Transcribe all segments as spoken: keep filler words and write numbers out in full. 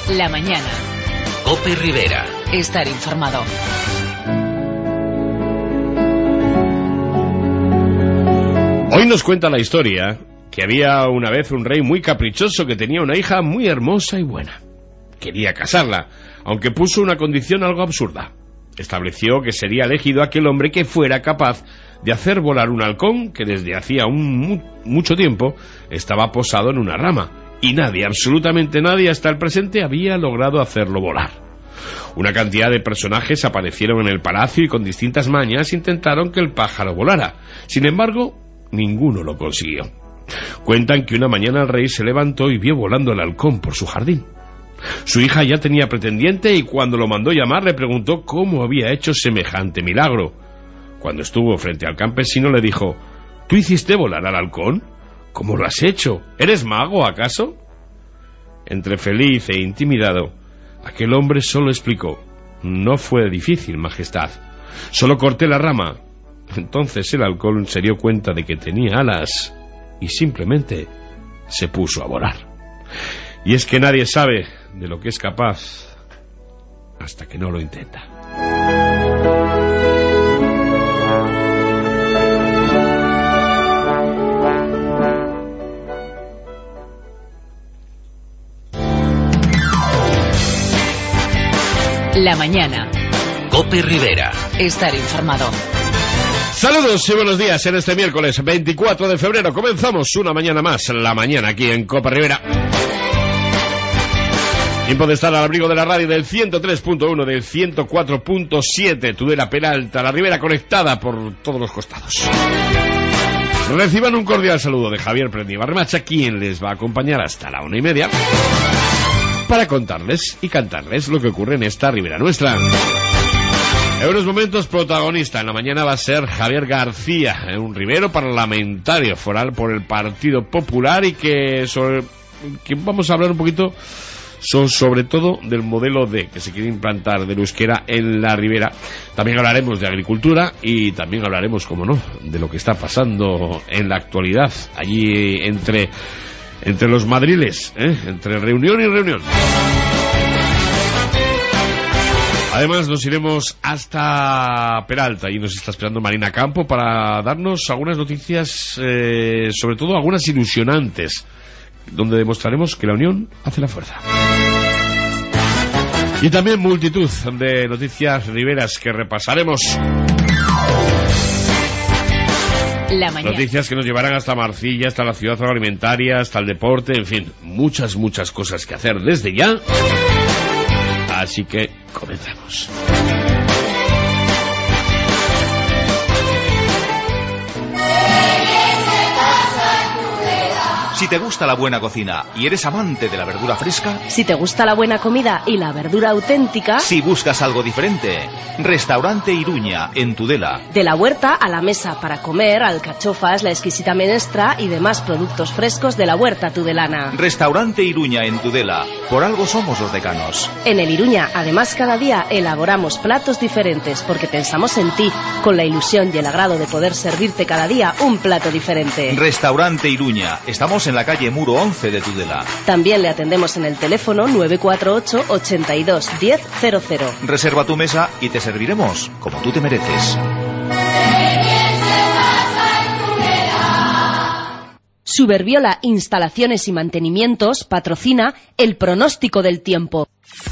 La mañana. COPE Rivera. Estar informado. Hoy nos cuenta la historia que había una vez un rey muy caprichoso que tenía una hija muy hermosa y buena. Quería casarla, aunque puso una condición algo absurda. Estableció que sería elegido aquel hombre que fuera capaz de hacer volar un halcón que desde hacía un mu mucho tiempo estaba posado en una rama, y nadie, absolutamente nadie hasta el presente había logrado hacerlo volar. Una cantidad de personajes aparecieron en el palacio y con distintas mañas intentaron que el pájaro volara. Sin embargo, ninguno lo consiguió. Cuentan que una mañana el rey se levantó y vio volando el halcón por su jardín. Su hija ya tenía pretendiente y cuando lo mandó llamar le preguntó cómo había hecho semejante milagro. Cuando estuvo frente al campesino le dijo: ¿Tú hiciste volar al halcón? ¿Cómo lo has hecho? ¿Eres mago, acaso? Entre feliz e intimidado, aquel hombre solo explicó: no fue difícil, majestad. Solo corté la rama. Entonces el halcón se dio cuenta de que tenía alas y simplemente se puso a volar. Y es que nadie sabe de lo que es capaz hasta que no lo intenta. La mañana. COPE Rivera. Estar informado. Saludos y buenos días en este miércoles veinticuatro de febrero. Comenzamos una mañana más, la mañana aquí en COPE Rivera. Tiempo de estar al abrigo de la radio del ciento tres punto uno, del ciento cuatro punto siete, Tudela, Peralta, la Ribera conectada por todos los costados. Reciban un cordial saludo de Javier Prendiva Remacha, quien les va a acompañar hasta la una y media para contarles y cantarles lo que ocurre en esta Ribera nuestra. En unos momentos protagonista en la mañana va a ser Javier García, un ribero parlamentario foral por el Partido Popular y que, sobre, que vamos a hablar un poquito son sobre todo del modelo D que se quiere implantar del euskera en la Ribera. También hablaremos de agricultura y también hablaremos, como no, de lo que está pasando en la actualidad allí entre, entre los madriles, ¿eh? entre reunión y reunión. Además nos iremos hasta Peralta y nos está esperando Marina Campo para darnos algunas noticias, eh, sobre todo algunas ilusionantes, donde demostraremos que la unión hace la fuerza. Y también multitud de noticias riberas que repasaremos. La mañana. Noticias que nos llevarán hasta Marcilla, hasta la ciudad agroalimentaria, hasta el deporte, en fin, muchas, muchas cosas que hacer desde ya. Así que comenzamos. Si te gusta la buena cocina y eres amante de la verdura fresca, si te gusta la buena comida y la verdura auténtica, si buscas algo diferente, Restaurante Iruña, en Tudela. De la huerta a la mesa para comer, alcachofas, la exquisita menestra y demás productos frescos de la huerta tudelana. Restaurante Iruña, en Tudela. Por algo somos los decanos. En el Iruña, además, cada día elaboramos platos diferentes porque pensamos en ti, con la ilusión y el agrado de poder servirte cada día un plato diferente. Restaurante Iruña. Estamos en la calle Muro once de Tudela. También le atendemos en el teléfono nueve cuatro ocho, ochenta y dos, diez cero cero. Reserva tu mesa y te serviremos como tú te mereces. Suberbiola Instalaciones y Mantenimientos patrocina el pronóstico del tiempo.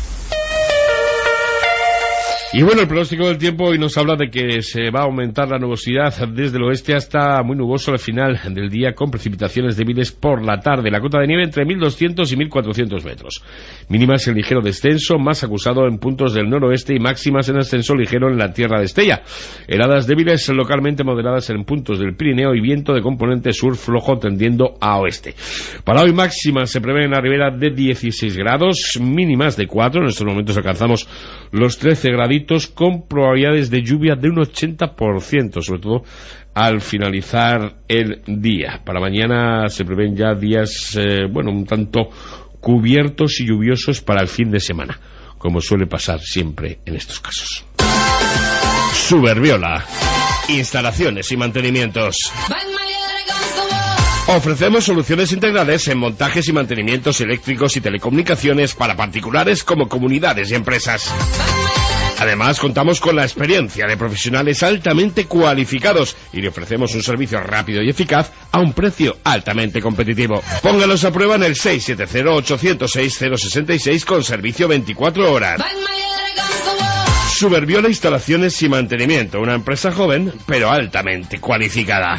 Y bueno, el pronóstico del tiempo hoy nos habla de que se va a aumentar la nubosidad desde el oeste hasta muy nuboso al final del día, con precipitaciones débiles por la tarde. La cota de nieve entre mil doscientos y mil cuatrocientos metros. Mínimas en ligero descenso, más acusado en puntos del noroeste y máximas en ascenso ligero en la tierra de Estella. Heladas débiles localmente moderadas en puntos del Pirineo y viento de componente sur flojo tendiendo a oeste. Para hoy máximas se prevé en la Ribera de dieciséis grados, mínimas de cuatro. En estos momentos alcanzamos los trece graditos, con probabilidades de lluvia de un ochenta por ciento, sobre todo al finalizar el día. Para mañana se prevén ya días, eh, bueno, un tanto cubiertos y lluviosos para el fin de semana, como suele pasar siempre en estos casos. Suberbiola, instalaciones y mantenimientos. Ofrecemos soluciones integrales en montajes y mantenimientos eléctricos y telecomunicaciones para particulares como comunidades y empresas. Además, contamos con la experiencia de profesionales altamente cualificados y le ofrecemos un servicio rápido y eficaz a un precio altamente competitivo. Póngalos a prueba en el seis siete cero, ocho cero seis, cero seis seis con servicio veinticuatro horas. Suberbiola Instalaciones y Mantenimiento, una empresa joven pero altamente cualificada.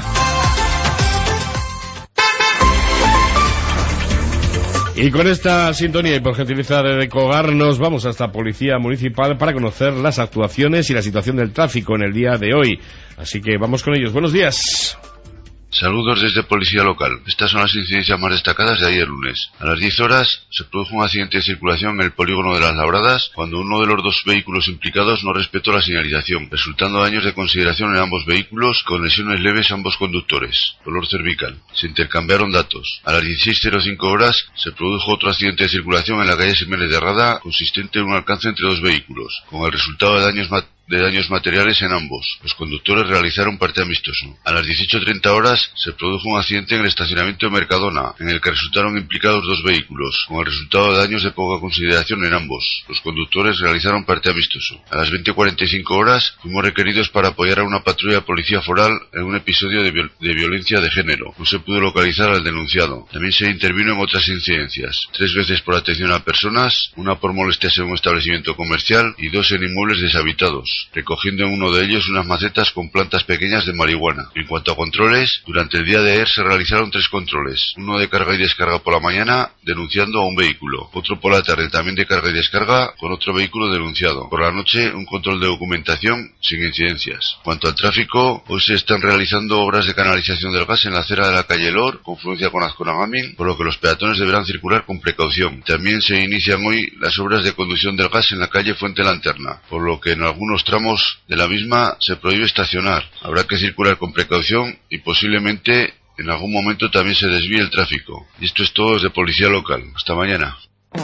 Y con esta sintonía y por gentileza de Decogar nos vamos hasta Policía Municipal para conocer las actuaciones y la situación del tráfico en el día de hoy. Así que vamos con ellos. Buenos días. Saludos desde Policía Local. Estas son las incidencias más destacadas de ayer lunes. A las diez horas se produjo un accidente de circulación en el polígono de Las Labradas cuando uno de los dos vehículos implicados no respetó la señalización, resultando daños de consideración en ambos vehículos con lesiones leves a ambos conductores. Dolor cervical. Se intercambiaron datos. A las dieciséis cero cinco horas se produjo otro accidente de circulación en la calle Ximénez de Rada consistente en un alcance entre dos vehículos, con el resultado de daños materiales de daños materiales en ambos. Los conductores realizaron parte amistoso. A las dieciocho treinta horas se produjo un accidente en el estacionamiento de Mercadona, en el que resultaron implicados dos vehículos, con el resultado de daños de poca consideración en ambos. Los conductores realizaron parte amistoso. A las veinte cuarenta y cinco horas fuimos requeridos para apoyar a una patrulla de policía foral en un episodio de, viol de violencia de género. No se pudo localizar al denunciado. También se intervino en otras incidencias. Tres veces por atención a personas, una por molestias en un establecimiento comercial y dos en inmuebles deshabitados, recogiendo en uno de ellos unas macetas con plantas pequeñas de marihuana. En cuanto a controles, durante el día de ayer se realizaron tres controles, uno de carga y descarga por la mañana, denunciando a un vehículo, otro por la tarde también de carga y descarga, con otro vehículo denunciado. Por la noche, un control de documentación sin incidencias. En cuanto al tráfico, hoy se están realizando obras de canalización del gas en la acera de la calle Lor, confluencia con Azconagamin, por lo que los peatones deberán circular con precaución. También se inician hoy las obras de conducción del gas en la calle Fuente Lanterna, por lo que en algunos tramos de la misma se prohíbe estacionar. Habrá que circular con precaución y posiblemente en algún momento también se desvíe el tráfico. Y esto es todo desde Policía Local. Hasta mañana.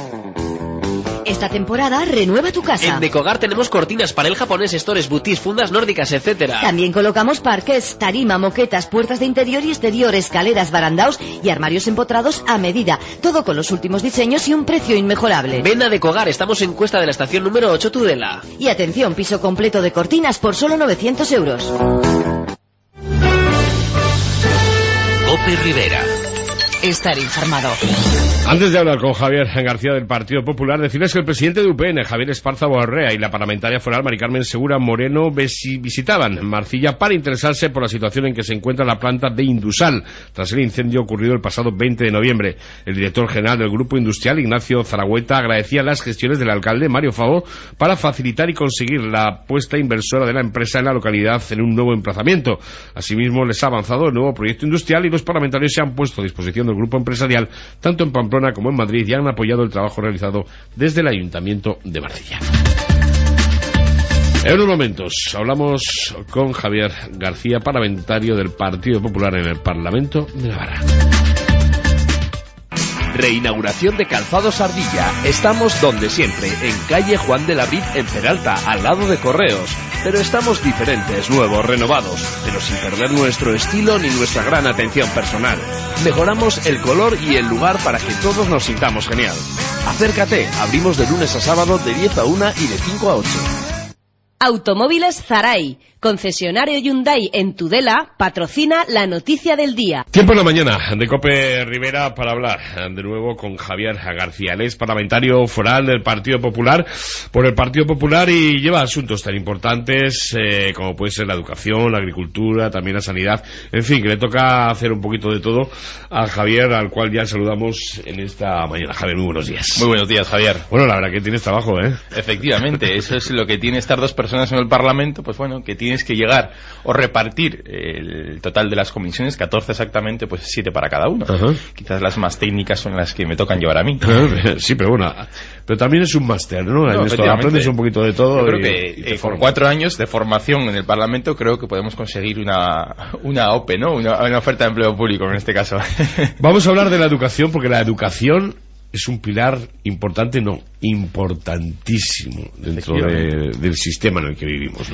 Esta temporada renueva tu casa. En Decogar tenemos cortinas, panel japonés, stores, boutis, fundas nórdicas, etcétera. También colocamos parquets, tarima, moquetas, puertas de interior y exterior, escaleras, barandaos y armarios empotrados a medida. Todo con los últimos diseños y un precio inmejorable. Ven a Decogar, estamos en Cuesta de la Estación número ocho, Tudela. Y atención, piso completo de cortinas por solo novecientos euros. Cope Rivera. Estar informado. Antes de hablar con Javier García del Partido Popular, decirles que el presidente de U P N, Javier Esparza Borrea, y la parlamentaria foral Mari Carmen Segura Moreno visitaban Marcilla para interesarse por la situación en que se encuentra la planta de Indusal, tras el incendio ocurrido el pasado veinte de noviembre. El director general del Grupo Industrial, Ignacio Zaragüeta, agradecía las gestiones del alcalde, Mario Favó, para facilitar y conseguir la apuesta inversora de la empresa en la localidad en un nuevo emplazamiento. Asimismo, les ha avanzado el nuevo proyecto industrial y los parlamentarios se han puesto a disposición del grupo empresarial, tanto en Pamplona como en Madrid, y han apoyado el trabajo realizado desde el Ayuntamiento de Marcilla. En unos momentos hablamos con Javier García, parlamentario del Partido Popular en el Parlamento de Navarra. Reinauguración de Calzados Ardilla. Estamos donde siempre, en calle Juan de la Vid, en Peralta, al lado de Correos. Pero estamos diferentes, nuevos, renovados, pero sin perder nuestro estilo ni nuestra gran atención personal. Mejoramos el color y el lugar para que todos nos sintamos genial. Acércate, abrimos de lunes a sábado de diez a una y de cinco a ocho. Automóviles Zaray, concesionario Hyundai en Tudela, patrocina la noticia del día. Tiempo en la mañana de Cope Rivera para hablar de nuevo con Javier García. Él es parlamentario foral del Partido Popular por el Partido Popular y lleva asuntos tan importantes eh, como puede ser la educación, la agricultura, también la sanidad. En fin, que le toca hacer un poquito de todo a Javier, al cual ya saludamos en esta mañana. Javier, muy buenos días. Muy buenos días, Javier. Bueno, la verdad que tienes trabajo, ¿eh? Efectivamente, eso es lo que tiene estar dos personas en el Parlamento, pues bueno, que tienes que llegar o repartir el total de las comisiones, catorce exactamente, pues siete para cada uno. Uh-huh. Quizás las más técnicas son las que me tocan llevar a mí. Uh-huh. Sí, pero bueno, pero también es un máster, ¿no? no esto, aprendes un poquito de todo. Yo creo y, que y eh, con cuatro años de formación en el Parlamento creo que podemos conseguir una, una O P E, ¿no? Una, una oferta de empleo público en este caso. Vamos a hablar de la educación, porque la educación es un pilar importante, no, importantísimo dentro de, del sistema en el que vivimos, ¿no?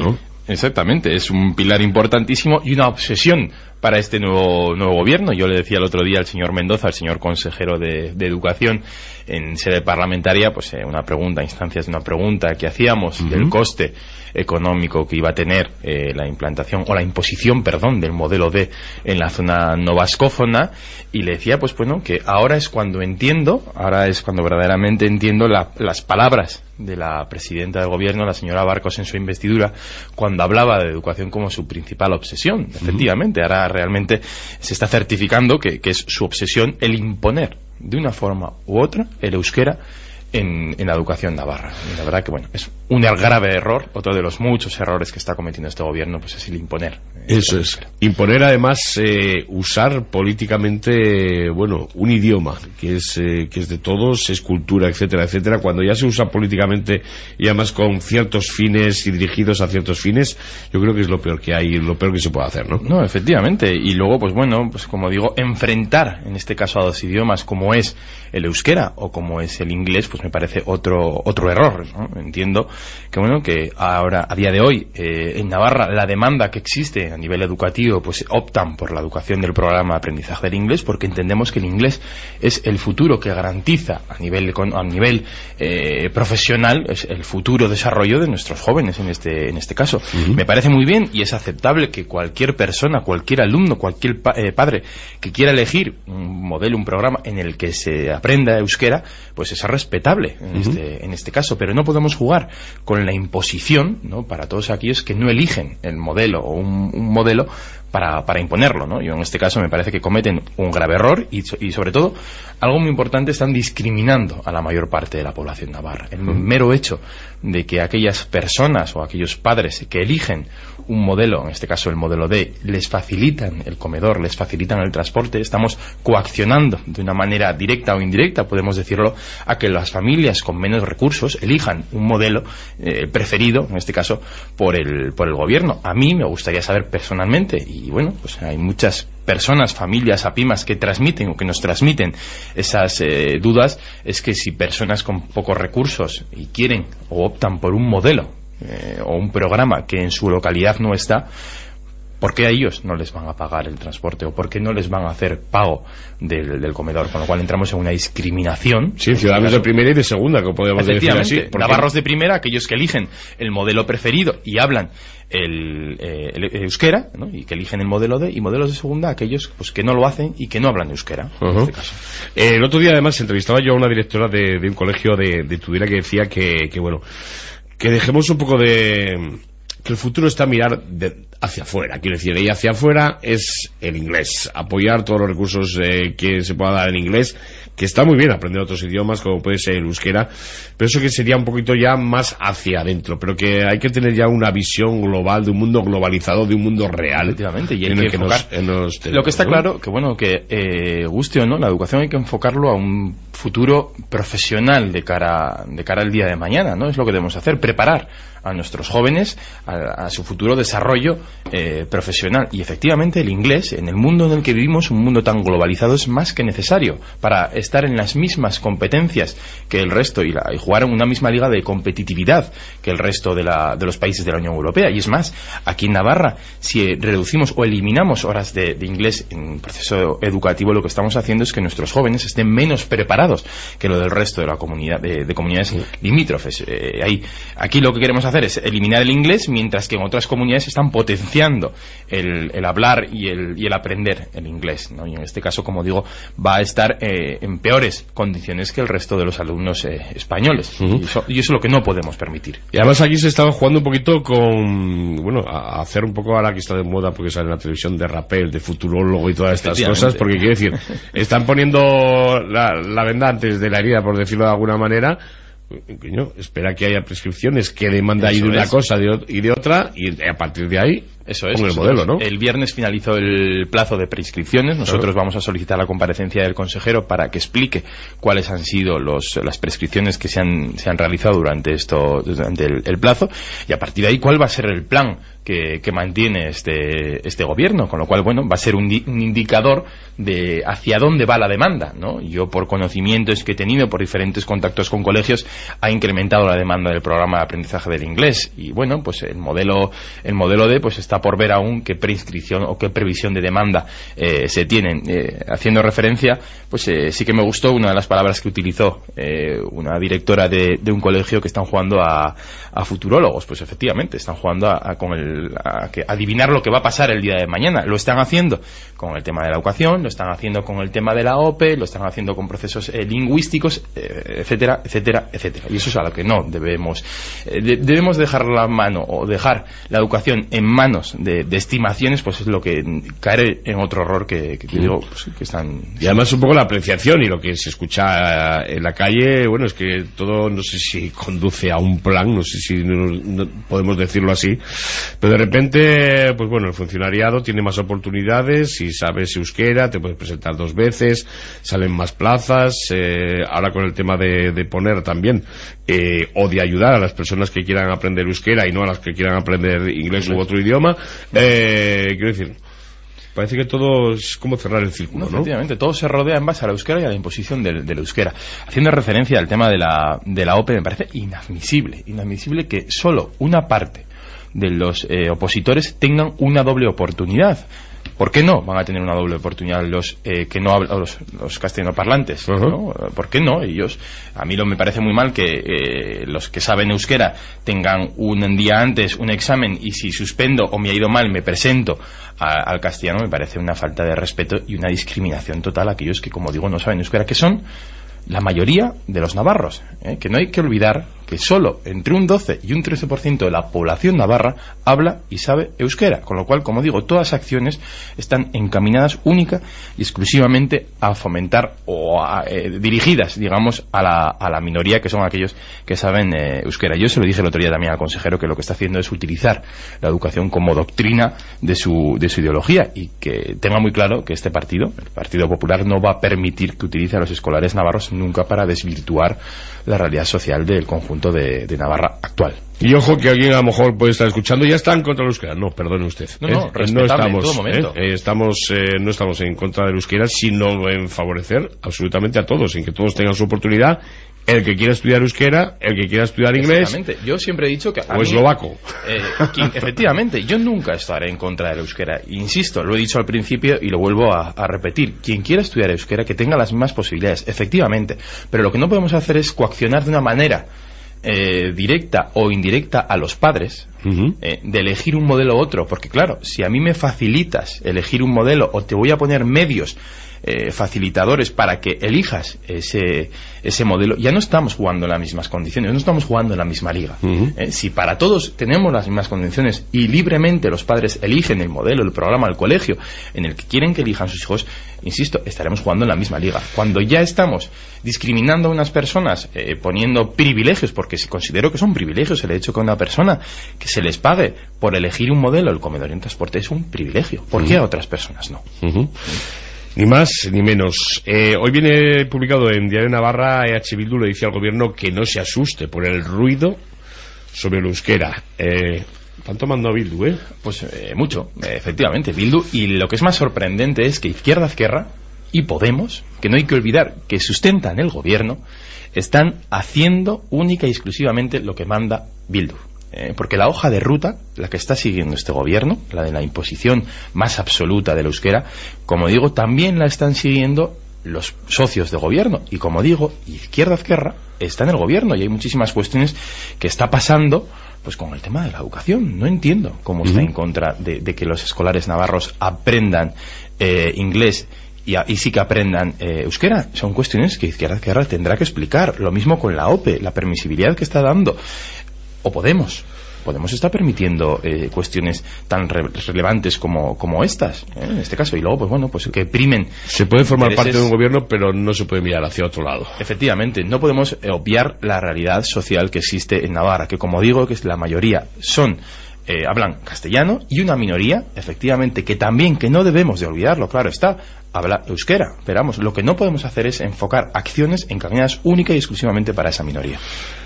Exactamente, es un pilar importantísimo y una obsesión para este nuevo nuevo gobierno. Yo le decía el otro día al señor Mendoza, al señor consejero de, de Educación, en sede parlamentaria, pues eh, una pregunta, instancias de una pregunta que hacíamos uh-huh. del coste económico que iba a tener eh, la implantación o la imposición, perdón, del modelo D en la zona no vascófona, y le decía, pues bueno, que ahora es cuando entiendo, ahora es cuando verdaderamente entiendo la, las palabras de la presidenta del gobierno, la señora Barcos, en su investidura, cuando hablaba de educación como su principal obsesión. Uh-huh. Efectivamente, ahora realmente se está certificando que, que es su obsesión el imponer de una forma u otra el euskera en, en la educación navarra. Y la verdad que, bueno, es un grave error. Otro de los muchos errores que está cometiendo este gobierno, pues es el imponer. Eh, Eso es. Imponer, además, eh, usar políticamente, bueno, un idioma que es eh, que es de todos, es cultura, etcétera, etcétera. Cuando ya se usa políticamente y además con ciertos fines y dirigidos a ciertos fines, yo creo que es lo peor que hay, lo peor que se puede hacer, ¿no? No, efectivamente. Y luego, pues bueno, pues como digo, enfrentar, en este caso, a dos idiomas como es el euskera o como es el inglés, pues me parece otro otro error, ¿no? Entiendo que bueno, que ahora, a día de hoy, eh, en Navarra, la demanda que existe a nivel educativo, pues optan por la educación del programa de aprendizaje del inglés, porque entendemos que el inglés es el futuro que garantiza a nivel a nivel eh, profesional, es el futuro desarrollo de nuestros jóvenes en este en este caso. Uh-huh. Me parece muy bien y es aceptable que cualquier persona, cualquier alumno, cualquier pa eh, padre que quiera elegir un modelo, un programa en el que se aprenda euskera, pues es respetable en, uh-huh. este, en este caso, pero no podemos jugar con la imposición, ¿no?, para todos aquellos que no eligen el modelo o un, un modelo para, para imponerlo, ¿no? Yo en este caso me parece que cometen un grave error y, y sobre todo, algo muy importante, están discriminando a la mayor parte de la población navarra. El uh-huh. mero hecho de que aquellas personas o aquellos padres que eligen un modelo, en este caso el modelo D, les facilitan el comedor, les facilitan el transporte, estamos coaccionando de una manera directa o indirecta, podemos decirlo, a que las familias con menos recursos elijan un modelo eh, preferido, en este caso, por el, por el gobierno. A mí me gustaría saber personalmente, y bueno, pues hay muchas personas, familias, apimas que transmiten o que nos transmiten esas eh, dudas, es que si personas con pocos recursos y quieren o optan por un modelo eh, o un programa que en su localidad no está, ¿por qué a ellos no les van a pagar el transporte o por qué no les van a hacer pago del, del comedor? Con lo cual entramos en una discriminación. Sí, ciudadanos de primera y de segunda, que podemos decir así. Navarros de primera, aquellos que eligen el modelo preferido y hablan el, eh, el euskera, ¿no?, y que eligen el modelo D, y modelos de segunda, aquellos pues que no lo hacen y que no hablan euskera. Uh-huh. En este caso. Eh, el otro día, además, entrevistaba yo a una directora de, de un colegio de, de Tudela que decía que, que, bueno, que dejemos un poco de... que el futuro está a mirar de, hacia afuera, quiero decir, y hacia afuera es el inglés, apoyar todos los recursos eh, que se pueda dar en inglés, que está muy bien aprender otros idiomas como puede ser el euskera, pero eso que sería un poquito ya más hacia adentro, pero que hay que tener ya una visión global de un mundo globalizado, de un mundo real. Efectivamente, y hay en que el que enfocar. nos, en nos tenemos, lo que está ¿no? claro, que bueno, que eh, guste o no, la educación hay que enfocarlo a un futuro profesional de cara, de cara al día de mañana, ¿no? Es lo que debemos hacer, preparar a nuestros jóvenes a, a su futuro desarrollo eh, profesional. Y efectivamente el inglés, en el mundo en el que vivimos, un mundo tan globalizado, es más que necesario para estar en las mismas competencias que el resto y, la, y jugar en una misma liga de competitividad que el resto de, la, de los países de la Unión Europea. Y es más, aquí en Navarra, si reducimos o eliminamos horas de, de inglés en el proceso educativo, lo que estamos haciendo es que nuestros jóvenes estén menos preparados que lo del resto de la comunidad de, de comunidades sí. limítrofes. Eh, ahí, aquí lo que queremos hacer es eliminar el inglés, mientras que en otras comunidades están potenciando el, el hablar y el, y el aprender el inglés, ¿no? Y en este caso, como digo, va a estar eh, en peores condiciones que el resto de los alumnos eh, españoles. Uh-huh. y, eso, y eso es lo que no podemos permitir. Y además aquí se estaba jugando un poquito con, bueno, a hacer un poco ahora que está de moda porque sale en la televisión de rapel, de futurólogo y todas estas cosas, porque quiero decir, están poniendo la, la venda antes de la herida, por decirlo de alguna manera. Coño, espera que haya prescripciones que demanda ahí de una cosa de, y de otra, y a partir de ahí eso es, el eso modelo, es. ¿no? El viernes finalizó el plazo de prescripciones. Nosotros claro. vamos a solicitar la comparecencia del consejero para que explique cuáles han sido los, las prescripciones que se han, se han realizado durante esto durante el, el plazo, y a partir de ahí cuál va a ser el plan que, que mantiene este, este gobierno, con lo cual, bueno, va a ser un, un indicador de hacia dónde va la demanda, ¿no? Yo, por conocimientos que he tenido, por diferentes contactos con colegios, ha incrementado la demanda del programa de aprendizaje del inglés, y bueno, pues el modelo el modelo D pues está por ver aún qué prescripción o qué previsión de demanda eh, se tienen. Eh, haciendo referencia, pues eh, sí que me gustó una de las palabras que utilizó eh, una directora de, de un colegio, que están jugando a, a futurólogos. Pues efectivamente, están jugando a, a, con el, a, que, adivinar lo que va a pasar el día de mañana. Lo están haciendo con el tema de la educación, lo están haciendo con el tema de la O P E, lo están haciendo con procesos eh, lingüísticos, eh, etcétera, etcétera, etcétera. Y eso es a lo que no debemos eh, de, debemos dejar la mano, o dejar la educación en manos de, de estimaciones, pues es lo que caer en otro error que, que, que digo, pues, que están... Y además un poco la apreciación y lo que se escucha en la calle, bueno, es que todo, no sé si conduce a un plan, no sé si no, no podemos decirlo así, pero de repente, pues bueno, el funcionariado tiene más oportunidades, si sabes euskera te puedes presentar dos veces, salen más plazas, eh, ahora con el tema de, de poner también, eh, o de ayudar a las personas que quieran aprender euskera y no a las que quieran aprender inglés u otro idioma, eh, quiero decir, parece que todo es como cerrar el círculo, ¿no? Efectivamente, todo se rodea en base a la euskera y a la imposición del, del euskera. Haciendo referencia al tema de la, de la O P E, me parece inadmisible, inadmisible que solo una parte de los eh, opositores tengan una doble oportunidad. ¿Por qué no van a tener una doble oportunidad los eh, que no hablan, los, los castellanoparlantes? Uh-huh. ¿No? ¿Por qué no? Ellos, a mí lo me parece muy mal que eh, los que saben euskera tengan un día antes un examen, y si suspendo o me ha ido mal me presento a, al castellano. Me parece una falta de respeto y una discriminación total a aquellos que, como digo, no saben euskera, que son la mayoría de los navarros, ¿eh? Que no hay que olvidar que solo entre un doce y un trece por ciento de la población navarra habla y sabe euskera, con lo cual, como digo, todas las acciones están encaminadas única y exclusivamente a fomentar o a, eh, dirigidas, digamos, a la, a la minoría, que son aquellos que saben eh, euskera. Yo se lo dije el otro día también al consejero, que lo que está haciendo es utilizar la educación como doctrina de su, de su ideología, y que tenga muy claro que este partido, el Partido Popular, no va a permitir que utilice a los escolares navarros nunca para desvirtuar la realidad social del conjunto de, de Navarra actual. Y ojo, que alguien a lo mejor puede estar escuchando, ya están contra el euskera. No, perdone usted. No, no, ¿eh? respetable no estamos, en todo momento. ¿eh? estamos eh, no estamos en contra del euskera, sino en favorecer absolutamente a todos, en que todos tengan su oportunidad. El que quiera estudiar euskera, el que quiera estudiar inglés. Yo siempre he dicho que... O eslovaco. Eh, quien, efectivamente, yo nunca estaré en contra del euskera. Insisto, lo he dicho al principio y lo vuelvo a, a repetir. Quien quiera estudiar euskera, que tenga las mismas posibilidades, efectivamente. Pero lo que no podemos hacer es coaccionar de una manera eh, directa o indirecta a los padres, uh-huh. eh, de elegir un modelo u otro. Porque claro, si a mí me facilitas elegir un modelo, o te voy a poner medios Eh, facilitadores para que elijas ese, ese modelo, ya no estamos jugando en las mismas condiciones, no estamos jugando en la misma liga. Uh-huh. eh, si para todos tenemos las mismas condiciones y libremente los padres eligen el modelo, el programa, el colegio en el que quieren que elijan sus hijos, insisto, estaremos jugando en la misma liga. Cuando ya estamos discriminando a unas personas, eh, poniendo privilegios, porque considero que son privilegios el hecho que a una persona que se les pague por elegir un modelo, el comedor en transporte, es un privilegio. ¿Por uh-huh. qué a otras personas no? Uh-huh. Uh-huh. Ni más ni menos. Eh, hoy viene publicado en Diario Navarra, E H Bildu le dice al gobierno que no se asuste por el ruido sobre el euskera. Eh, ¿Están tomando a Bildu, eh? Pues eh, mucho, eh, efectivamente, Bildu. Y lo que es más sorprendente es que Izquierda Ezquerra y Podemos, que no hay que olvidar que sustentan el gobierno, están haciendo única y exclusivamente lo que manda Bildu. Eh, porque la hoja de ruta, la que está siguiendo este gobierno, la de la imposición más absoluta del euskera, como digo, también la están siguiendo los socios de gobierno. Y como digo, Izquierda Ezquerra está en el gobierno, y hay muchísimas cuestiones que está pasando pues con el tema de la educación. No entiendo cómo uh-huh. está en contra de, de que los escolares navarros aprendan eh, inglés y, a, y sí que aprendan eh, euskera. Son cuestiones que Izquierda Ezquerra tendrá que explicar. Lo mismo con la O P E, la permisibilidad que está dando. O Podemos. Podemos está permitiendo eh, cuestiones tan re relevantes como, como estas, ¿eh? En este caso. Y luego, pues bueno, pues que primen. Se puede formar intereses... parte de un gobierno, pero no se puede mirar hacia otro lado. Efectivamente, no podemos eh, obviar la realidad social que existe en Navarra, que como digo, que es la mayoría son eh, hablan castellano, y una minoría, efectivamente, que también, que no debemos de olvidarlo, claro está, habla euskera. Pero vamos, lo que no podemos hacer es enfocar acciones encaminadas única y exclusivamente para esa minoría.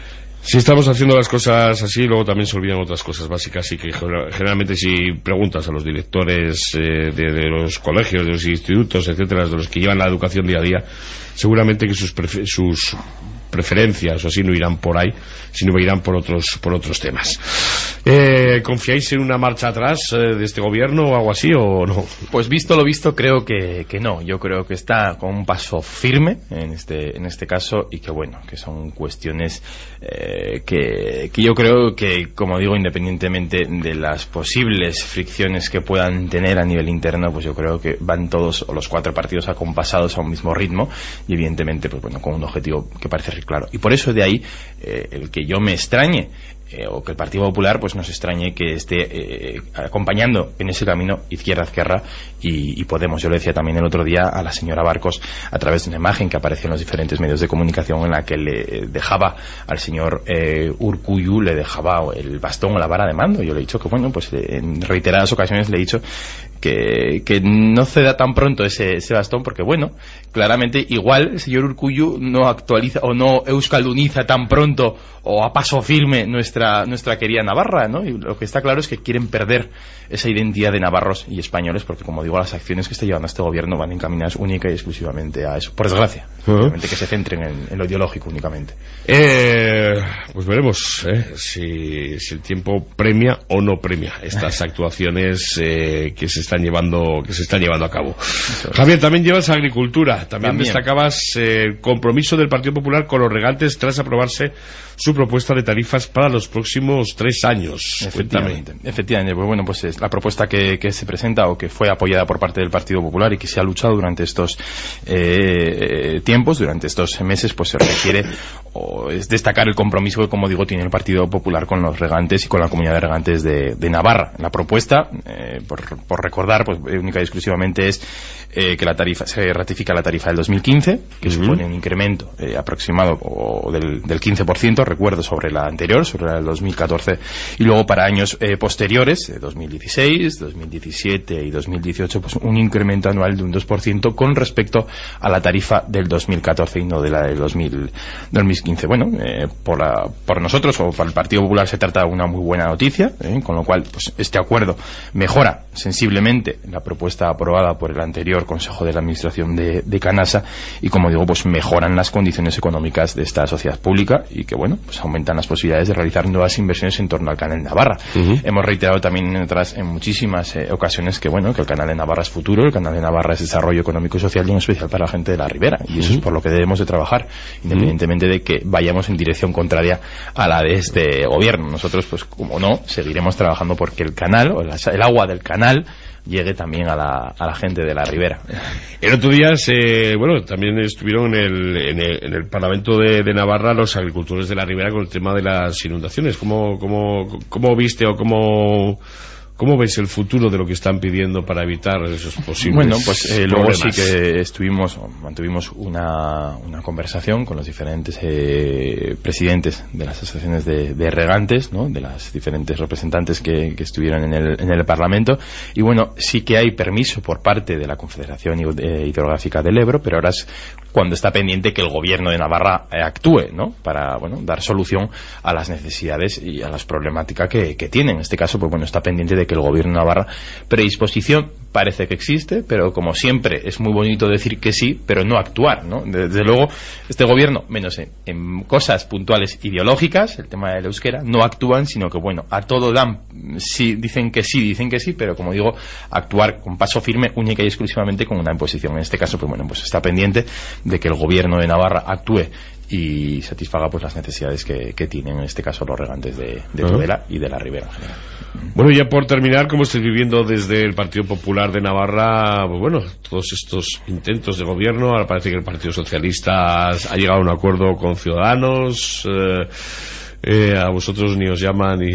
Si estamos haciendo las cosas así, luego también se olvidan otras cosas básicas, y que generalmente si preguntas a los directores eh, de, de los colegios, de los institutos, etcétera, de los que llevan la educación día a día, seguramente que sus, prefer- sus preferencias o así no irán por ahí, sino irán por otros por otros temas. Eh, ¿Confiáis en una marcha atrás eh, de este gobierno o algo así o no? Pues visto lo visto, creo que, que no. Yo creo que está con un paso firme en este en este caso, y que bueno, que son cuestiones eh, que, que yo creo que, como digo, independientemente de las posibles fricciones que puedan tener a nivel interno, pues yo creo que van todos, o los cuatro partidos, acompasados a un mismo ritmo, y evidentemente, pues bueno, con un objetivo que parece claro. Y por eso de ahí eh, el que yo me extrañe eh, o que el Partido Popular pues nos extrañe que esté eh, acompañando en ese camino Izquierda Esquerra y, y Podemos. Yo le decía también el otro día a la señora Barcos, a través de una imagen que apareció en los diferentes medios de comunicación, en la que le dejaba al señor eh, Urkullu, le dejaba el bastón o la vara de mando. Yo le he dicho que bueno, pues en reiteradas ocasiones le he dicho que, que no ceda tan pronto ese, ese bastón, porque bueno, claramente igual el señor Urkullu no actualiza o no euskalduniza tan pronto o a paso firme nuestra nuestra querida Navarra, ¿no? Y lo que está claro es que quieren perder esa identidad de navarros y españoles, porque como digo, las acciones que está llevando este gobierno van encaminadas única y exclusivamente a eso, por desgracia. Uh-huh. Que se centren en, en lo ideológico únicamente. Eh, pues veremos eh, si, si el tiempo premia o no premia estas actuaciones eh, que se están llevando que se están llevando a cabo. Javier, también llevas agricultura. También, también. destacabas eh, el compromiso del Partido Popular con los regantes tras aprobarse su propuesta de tarifas para los próximos tres años. Efectivamente, Cuéntame. efectivamente. Pues bueno, pues es la propuesta que, que se presenta o que fue apoyada por parte del Partido Popular y que se ha luchado durante estos eh, tiempos, durante estos meses, pues se requiere o es destacar el compromiso que, como digo, tiene el Partido Popular con los regantes y con la comunidad de regantes de, de Navarra. La propuesta, eh, por, por recordar, pues única y exclusivamente es eh, que la tarifa se ratifica la tarifa del dos mil quince, que uh-huh. supone un incremento eh, aproximado o del, del quince por ciento, recuerdo, sobre la anterior, sobre la del dos mil catorce, y luego para años eh, posteriores, eh, dos mil dieciséis, dos mil diecisiete y dos mil dieciocho, pues un incremento anual de un dos por ciento con respecto a la tarifa del dos mil catorce y no de la del dos mil quince. Bueno, eh, por, la, por nosotros o para el Partido Popular se trata de una muy buena noticia, eh, con lo cual pues este acuerdo mejora sensiblemente la propuesta aprobada por el anterior Consejo de la Administración de, de Canasa, y como digo, pues mejoran las condiciones económicas de esta sociedad pública y que bueno, pues aumentan las posibilidades de realizar nuevas inversiones en torno al Canal de Navarra. Uh-huh. Hemos reiterado también en otras, en muchísimas eh, ocasiones que bueno, que el Canal de Navarra es futuro, el Canal de Navarra es desarrollo económico y social, y en especial para la gente de la Ribera, y eso uh-huh. es por lo que debemos de trabajar, independientemente uh-huh. de que vayamos en dirección contraria a la de este gobierno. Nosotros, pues como no, seguiremos trabajando porque el canal, o el, el agua del canal, llegue también a la, a la gente de la Ribera. El otro día, se, bueno, también estuvieron en el, en el, en el Parlamento de, de Navarra los agricultores de la Ribera con el tema de las inundaciones. ¿Cómo, cómo, cómo viste o cómo... ¿Cómo ves el futuro de lo que están pidiendo para evitar esos posibles Bueno, pues eh, luego problemas? Sí que estuvimos, mantuvimos una, una conversación con los diferentes eh, presidentes de las asociaciones de, de regantes, ¿no? De las diferentes representantes que, que estuvieron en el, en el Parlamento, y bueno, sí que hay permiso por parte de la Confederación Hidrográfica del Ebro, pero ahora es cuando está pendiente que el gobierno de Navarra eh, actúe, ¿no? Para, bueno, dar solución a las necesidades y a las problemáticas que, que tienen. En este caso, pues bueno, está pendiente de que el gobierno de Navarra, predisposición parece que existe, pero como siempre es muy bonito decir que sí, pero no actuar, ¿no? Desde luego, este gobierno, menos en, en cosas puntuales ideológicas, el tema del euskera, no actúan, sino que bueno, a todo dan, sí, dicen que sí, dicen que sí, pero como digo, actuar con paso firme, única y exclusivamente con una imposición. En este caso, pues bueno, pues está pendiente de que el gobierno de Navarra actúe y satisfaga pues las necesidades que, que tienen en este caso los regantes de, de Tudela y de la Ribera en general. Bueno, ya por terminar, ¿cómo estáis viviendo desde el Partido Popular de Navarra, pues bueno, todos estos intentos de gobierno? Ahora parece que el Partido Socialista ha llegado a un acuerdo con Ciudadanos. eh, Eh, a vosotros ni os llaman ni,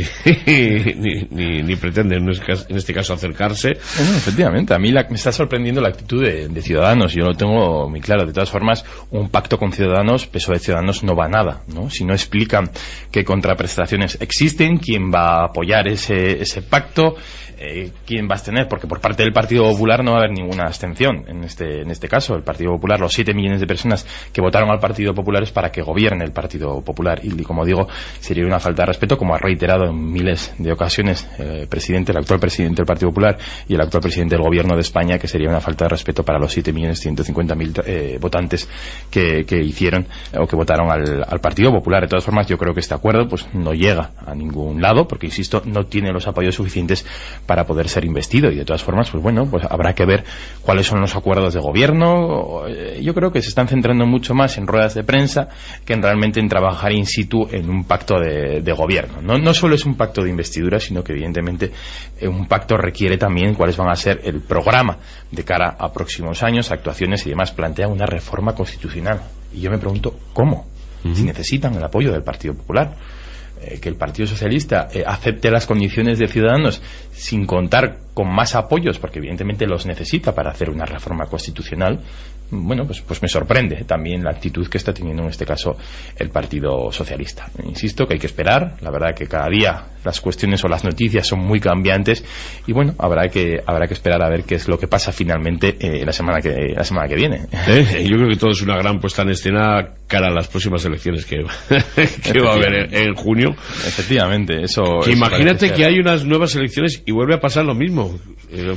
ni, ni, ni pretenden en este caso acercarse. Bueno, efectivamente, a mí la, me está sorprendiendo la actitud de, de Ciudadanos. Yo lo tengo muy claro. De todas formas, un pacto con Ciudadanos, P S O E de Ciudadanos, no va a nada, ¿no? Si no explican qué contraprestaciones existen, quién va a apoyar ese, ese pacto, eh, quién va a abstener, porque por parte del Partido Popular no va a haber ninguna abstención en este, en este caso. El Partido Popular, los siete millones de personas que votaron al Partido Popular es para que gobierne el Partido Popular, y como digo, sería una falta de respeto, como ha reiterado en miles de ocasiones el eh, presidente, el actual presidente del Partido Popular y el actual presidente del Gobierno de España, que sería una falta de respeto para los siete millones ciento cincuenta mil eh, votantes que, que hicieron o que votaron al, al Partido Popular. De todas formas, yo creo que este acuerdo pues no llega a ningún lado, porque insisto, no tiene los apoyos suficientes para poder ser investido, y de todas formas, pues bueno, pues habrá que ver cuáles son los acuerdos de gobierno. Yo creo que se están centrando mucho más en ruedas de prensa que en realmente en trabajar in situ en un pacto de, de gobierno. No, no solo es un pacto de investidura, sino que evidentemente un pacto requiere también cuáles van a ser el programa de cara a próximos años, actuaciones y demás. Plantea una reforma constitucional, y yo me pregunto ¿cómo? Uh-huh. Si necesitan el apoyo del Partido Popular, eh, que el Partido Socialista eh, acepte las condiciones de Ciudadanos sin contar con más apoyos, porque evidentemente los necesita para hacer una reforma constitucional. Bueno, pues, pues me sorprende también la actitud que está teniendo en este caso el Partido Socialista. Insisto que hay que esperar, la verdad que cada día las cuestiones o las noticias son muy cambiantes, y bueno, habrá que habrá que esperar a ver qué es lo que pasa finalmente eh, la semana que la semana que viene. ¿Eh? Yo creo que todo es una gran puesta en escena cara a las próximas elecciones que, que va a haber en, en junio. Efectivamente, eso. Que eso imagínate que hay unas nuevas elecciones y vuelve a pasar lo mismo. Eh,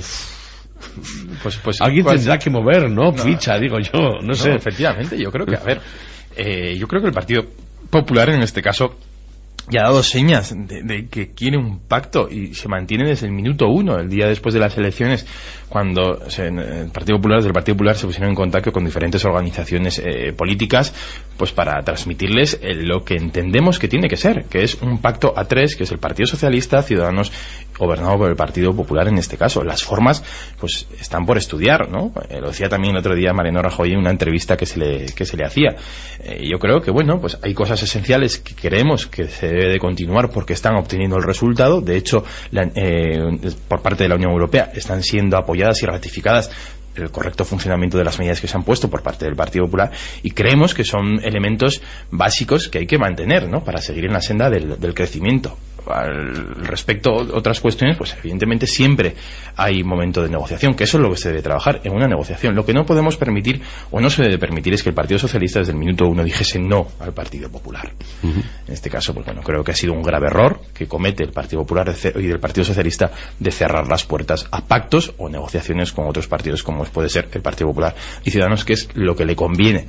Pues, pues alguien pues, tendrá que mover, ¿no? no Ficha, digo yo, no, no sé. Efectivamente, yo creo que, a ver, eh, yo creo que el Partido Popular en este caso ya ha dado señas de, de que quiere un pacto, y se mantiene desde el minuto uno, el día después de las elecciones, cuando se, el Partido Popular, desde el Partido Popular se pusieron en contacto con diferentes organizaciones eh, políticas, pues para transmitirles eh, lo que entendemos que tiene que ser, que es un pacto a tres, que es el Partido Socialista, Ciudadanos, gobernado por el Partido Popular en este caso. Las formas pues están por estudiar, ¿no? Eh, lo decía también el otro día Mariano Rajoy en una entrevista que se le, que se le hacía. Eh, yo creo que, bueno, pues hay cosas esenciales que queremos que se debe de continuar porque están obteniendo el resultado. De hecho, la, eh, por parte de la Unión Europea están siendo apoyadas y ratificadas el correcto funcionamiento de las medidas que se han puesto por parte del Partido Popular, y creemos que son elementos básicos que hay que mantener, ¿no?, para seguir en la senda del, del crecimiento. Al respecto a otras cuestiones, pues evidentemente siempre hay momento de negociación, que eso es lo que se debe trabajar en una negociación. Lo que no podemos permitir o no se debe permitir es que el Partido Socialista desde el minuto uno dijese no al Partido Popular. Uh-huh. En este caso, pues bueno, creo que ha sido un grave error que comete el Partido Popular y del Partido Socialista de cerrar las puertas a pactos o negociaciones con otros partidos como puede ser el Partido Popular y Ciudadanos, que es lo que le conviene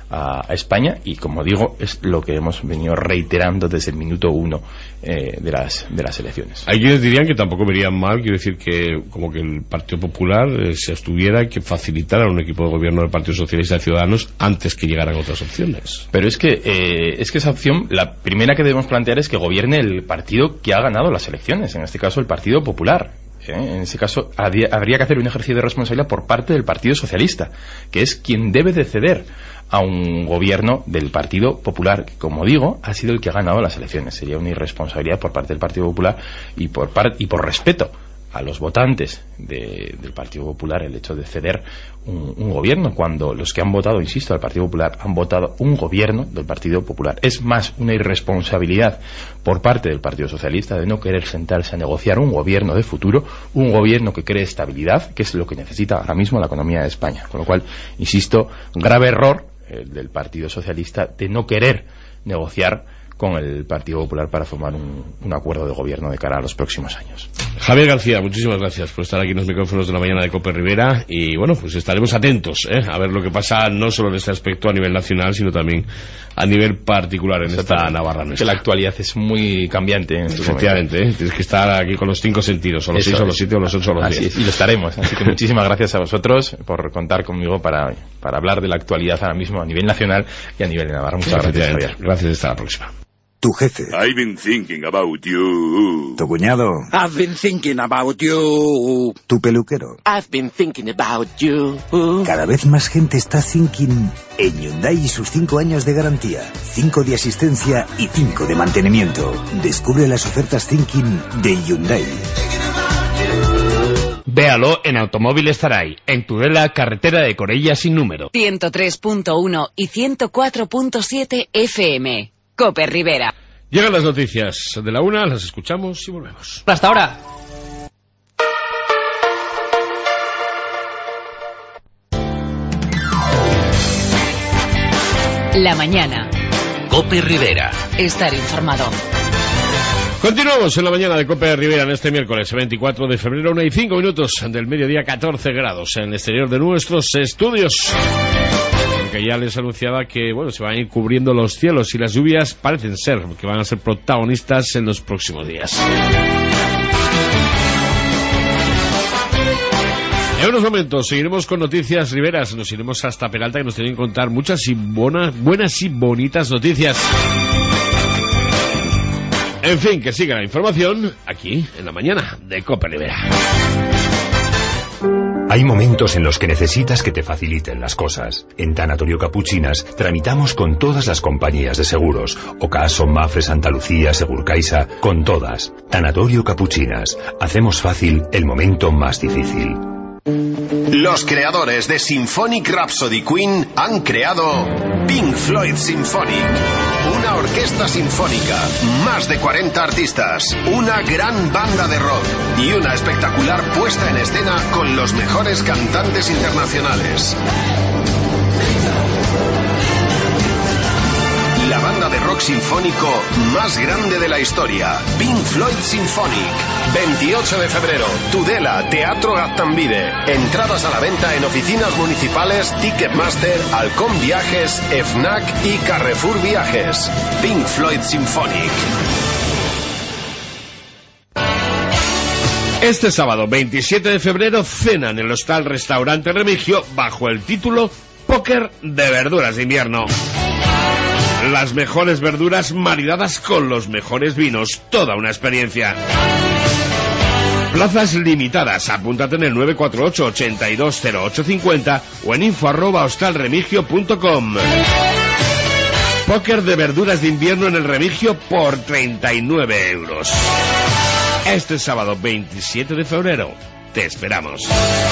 a España, y como digo, es lo que hemos venido reiterando desde el minuto uno eh, de las de las elecciones. Hay quienes dirían que tampoco verían mal, quiero decir, que como que el Partido Popular eh, se abstuviera y que facilitara un equipo de gobierno del Partido Socialista de Ciudadanos antes que llegaran otras opciones. Pero es que eh, es que esa opción, la primera que debemos plantear es que gobierne el partido que ha ganado las elecciones, en este caso el Partido Popular. ¿Eh? En ese caso habría, habría que hacer un ejercicio de responsabilidad por parte del Partido Socialista, que es quien debe de ceder a un gobierno del Partido Popular, que, como digo, ha sido el que ha ganado las elecciones. Sería una irresponsabilidad por parte del Partido Popular y por, par y por respeto a los votantes de, del Partido Popular el hecho de ceder un, un gobierno, cuando los que han votado, insisto, al Partido Popular han votado un gobierno del Partido Popular. Es más una irresponsabilidad por parte del Partido Socialista de no querer sentarse a negociar un gobierno de futuro, un gobierno que cree estabilidad, que es lo que necesita ahora mismo la economía de España. Con lo cual, insisto, grave error el del Partido Socialista de no querer negociar con el Partido Popular para formar un, un acuerdo de gobierno de cara a los próximos años. Javier García, muchísimas gracias por estar aquí en los micrófonos de la mañana de COPE Rivera, y bueno, pues estaremos atentos ¿eh? a ver lo que pasa no solo en este aspecto a nivel nacional, sino también a nivel particular en esta Navarra nuestra. Que la actualidad es muy cambiante en estos Efectivamente, ¿eh? Tienes que estar aquí con los cinco sentidos, o los Eso seis, o los siete, o los ocho, o los así diez. Es, y lo estaremos, así que muchísimas gracias a vosotros por contar conmigo para, para hablar de la actualidad ahora mismo a nivel nacional y a nivel de Navarra. Muchas gracias, Javier. Gracias, hasta la próxima. Tu jefe. I've been thinking about you. Tu cuñado. I've been thinking about you. Tu peluquero. I've been thinking about you. Cada vez más gente está thinking en Hyundai y sus cinco años de garantía, cinco de asistencia y cinco de mantenimiento. Descubre las ofertas thinking de Hyundai. Véalo en Automóviles Zaray, en Tudela, carretera de Corella sin número. ciento tres punto uno y ciento cuatro punto siete F M. COPE Rivera. Llegan las noticias de la una, las escuchamos y volvemos. Hasta ahora. La mañana. Cope Rivera. Estar informado. Continuamos en la mañana de Cope Rivera en este miércoles veinticuatro de febrero, una y cinco minutos del mediodía, catorce grados en el exterior de nuestros estudios. Aunque ya les anunciaba que, bueno, se van a ir cubriendo los cielos y las lluvias parecen ser que van a ser protagonistas en los próximos días. En unos momentos seguiremos con noticias riberas. Nos iremos hasta Peralta, que nos tienen que contar muchas y buenas, buenas y bonitas noticias. En fin, que siga la información aquí en la mañana de Cope Rivera. Hay momentos en los que necesitas que te faciliten las cosas. En Tanatorio Capuchinas tramitamos con todas las compañías de seguros. Ocaso, Mafre, Santa Lucía, Segurcaixa, con todas. Tanatorio Capuchinas. Hacemos fácil el momento más difícil. Los creadores de Symphonic Rhapsody Queen han creado Pink Floyd Symphonic. Una orquesta sinfónica, más de cuarenta artistas, una gran banda de rock y una espectacular puesta en escena con los mejores cantantes internacionales. La banda de rock sinfónico más grande de la historia, Pink Floyd Symphonic. veintiocho de febrero, Tudela, Teatro Gaztambide. Entradas a la venta en oficinas municipales, Ticketmaster, Halcón Viajes, FNAC y Carrefour Viajes. Pink Floyd Symphonic. Este sábado veintisiete de febrero cena en el Hostal Restaurante Remigio bajo el título Póker de Verduras de Invierno. Las mejores verduras maridadas con los mejores vinos, toda una experiencia. Plazas limitadas, apúntate en el nueve cuatro ocho, ochenta y dos cero ocho cincuenta o en info arroba hostalremigio punto com. Póker de verduras de invierno en el Remigio por treinta y nueve euros. Este sábado veintisiete de febrero, te esperamos.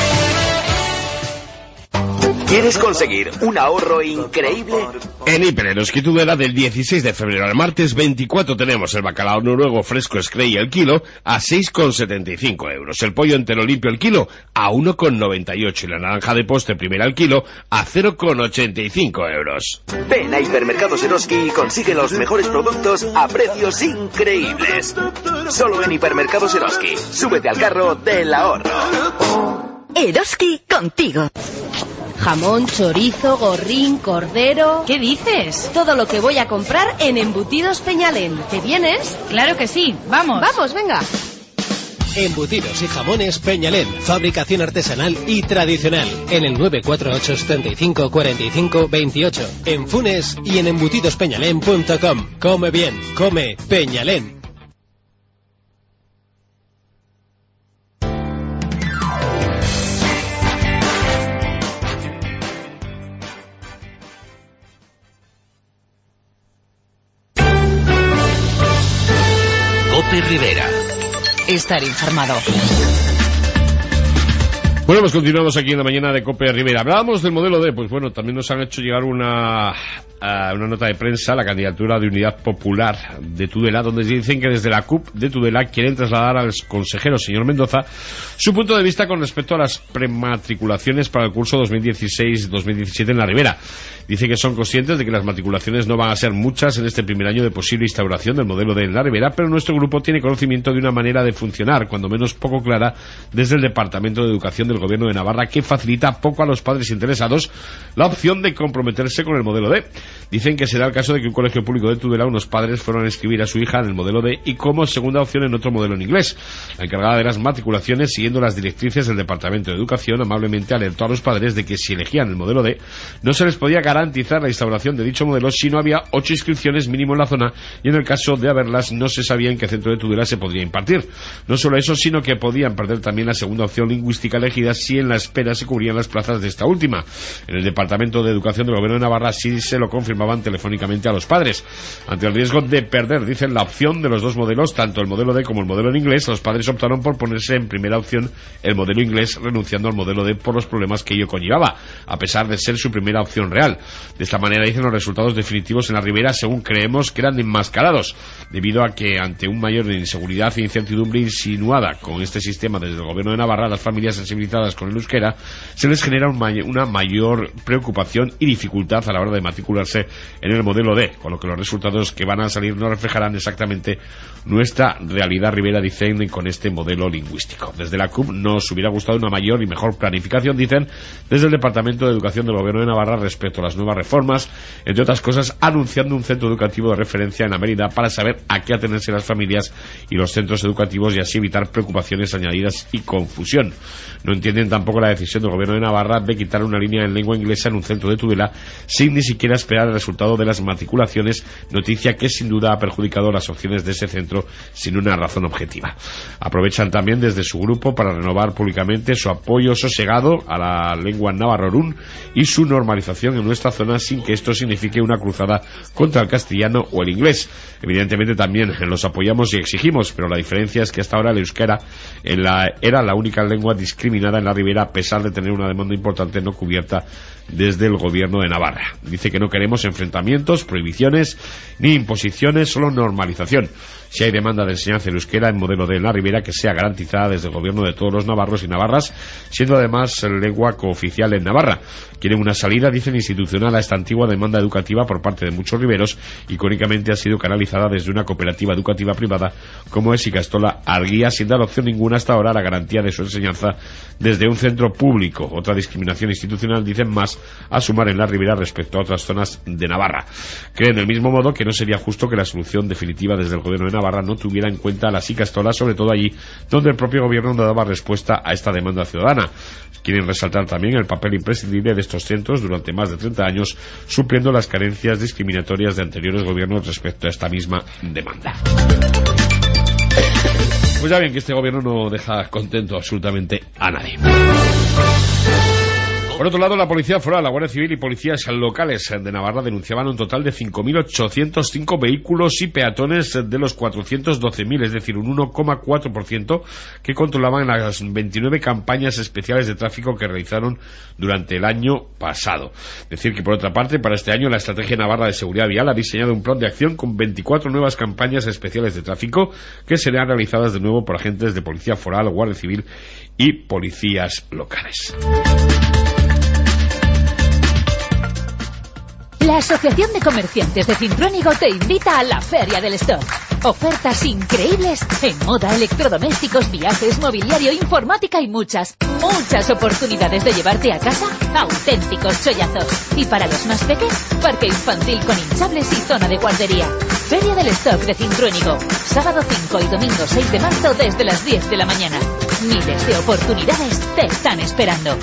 ¿Quieres conseguir un ahorro increíble? En Hiper Eroski Tudela, del dieciséis de febrero al martes veinticuatro, tenemos el bacalao noruego fresco Screy el kilo a seis con setenta y cinco euros, el pollo entero limpio el kilo a uno con noventa y ocho y la naranja de postre primera al kilo a cero con ochenta y cinco euros. Ven a Hipermercados Eroski y consigue los mejores productos a precios increíbles. Solo en Hipermercados Eroski. Súbete al carro del ahorro. Eroski contigo. Jamón, chorizo, gorrín, cordero... ¿Qué dices? Todo lo que voy a comprar en Embutidos Peñalén. ¿Te vienes? Claro que sí, vamos. Vamos, venga. Embutidos y jamones Peñalén. Fabricación artesanal y tradicional. En el nueve cuatro ocho, setenta y cinco, cuarenta y cinco, veintiocho. En Funes y en embutidos peñalén punto com. Come bien, come Peñalén. Cope Rivera. Estar informado. Bueno, pues continuamos aquí en la mañana de Cope Rivera. Hablábamos del modelo D, pues bueno, también nos han hecho llegar una, uh, una nota de prensa, la candidatura de Unidad Popular de Tudela, donde dicen que desde la C U P de Tudela quieren trasladar al consejero señor Mendoza su punto de vista con respecto a las prematriculaciones para el curso dos mil dieciséis dos mil diecisiete en la Ribera. Dice que son conscientes de que las matriculaciones no van a ser muchas en este primer año de posible instauración del modelo D en la Ribera, pero nuestro grupo tiene conocimiento de una manera de funcionar, cuando menos poco clara, desde el Departamento de Educación del Gobierno de Navarra, que facilita poco a los padres interesados la opción de comprometerse con el modelo D. Dicen que será el caso de que un colegio público de Tudela, unos padres fueron a inscribir a su hija en el modelo D y como segunda opción en otro modelo en inglés. La encargada de las matriculaciones, siguiendo las directrices del Departamento de Educación, amablemente alertó a los padres de que si elegían el modelo D, no se les podía garantizar la instauración de dicho modelo si no había ocho inscripciones mínimo en la zona y en el caso de haberlas no se sabía en qué centro de Tudela se podría impartir. No solo eso, sino que podían perder también la segunda opción lingüística elegida si en la espera se cubrían las plazas de esta última. En el Departamento de Educación del Gobierno de Navarra sí se lo confirmaban telefónicamente a los padres. Ante el riesgo de perder, dicen, la opción de los dos modelos, tanto el modelo D como el modelo en inglés, los padres optaron por ponerse en primera opción el modelo inglés, renunciando al modelo D por los problemas que ello conllevaba, a pesar de ser su primera opción real. De esta manera, dicen, los resultados definitivos en la Ribera, según creemos, quedan enmascarados. debido a que ante un mayor de inseguridad e incertidumbre insinuada con este sistema desde el Gobierno de Navarra, las familias sensibilizadas con el euskera se les genera un may- una mayor preocupación y dificultad a la hora de matricularse en el modelo D, con lo que los resultados que van a salir no reflejarán exactamente nuestra realidad ribera, dicen, con este modelo lingüístico. Desde la C U P nos hubiera gustado una mayor y mejor planificación, dicen, desde el Departamento de Educación del Gobierno de Navarra respecto a las nuevas reformas, entre otras cosas anunciando un centro educativo de referencia en la Mérida para saber a qué atenerse las familias y los centros educativos y así evitar preocupaciones añadidas y confusión. No entienden tampoco la decisión del Gobierno de Navarra de quitar una línea en lengua inglesa en un centro de Tudela sin ni siquiera esperar el resultado de las matriculaciones, noticia que sin duda ha perjudicado las opciones de ese centro sin una razón objetiva. Aprovechan también desde su grupo para renovar públicamente su apoyo sosegado a la lengua navarrorún y su normalización en nuestra zona sin que esto signifique una cruzada contra el castellano o el inglés. Evidentemente también los apoyamos y exigimos, pero la diferencia es que hasta ahora el euskera en la, era la única lengua discriminada en la Ribera, a pesar de tener una demanda importante no cubierta desde el Gobierno de Navarra. Dice que no queremos enfrentamientos, prohibiciones ni imposiciones, solo normalización. Si hay demanda de enseñanza en euskera en modelo D en la Ribera, que sea garantizada desde el gobierno de todos los navarros y navarras, siendo además lengua cooficial en Navarra. Quieren una salida, dicen, institucional a esta antigua demanda educativa por parte de muchos riberos y que únicamente ha sido canalizada desde una cooperativa educativa privada como es Ikastola Arguía, sin dar opción ninguna hasta ahora a la garantía de su enseñanza desde un centro público. Otra discriminación institucional, dicen, más a sumar en la Ribera respecto a otras zonas de Navarra. Creen del mismo modo que no sería justo que la solución definitiva desde el gobierno de Navarra no tuviera en cuenta a las Ikastolas, sobre todo allí donde el propio gobierno no daba respuesta a esta demanda ciudadana. Quieren resaltar también el papel imprescindible de estos centros durante más de treinta años, supliendo las carencias discriminatorias de anteriores gobiernos respecto a esta misma demanda. Pues ya bien que este gobierno no deja contento absolutamente a nadie. Por otro lado, la Policía Foral, la Guardia Civil y policías locales de Navarra denunciaban un total de cinco mil ochocientos cinco vehículos y peatones de los cuatrocientos doce mil, es decir, un uno coma cuatro por ciento, que controlaban las veintinueve campañas especiales de tráfico que realizaron durante el año pasado. Decir que, por otra parte, para este año la Estrategia Navarra de Seguridad Vial ha diseñado un plan de acción con veinticuatro nuevas campañas especiales de tráfico que serán realizadas de nuevo por agentes de Policía Foral, Guardia Civil y policías locales. La Asociación de Comerciantes de Cintruénigo te invita a la Feria del Stock. Ofertas increíbles en moda, electrodomésticos, viajes, mobiliario, informática y muchas, muchas oportunidades de llevarte a casa auténticos chollazos. Y para los más pequeños, parque infantil con hinchables y zona de guardería. Feria del Stock de Cintruénigo. Sábado cinco y domingo seis de marzo desde las diez de la mañana. Miles de oportunidades te están esperando.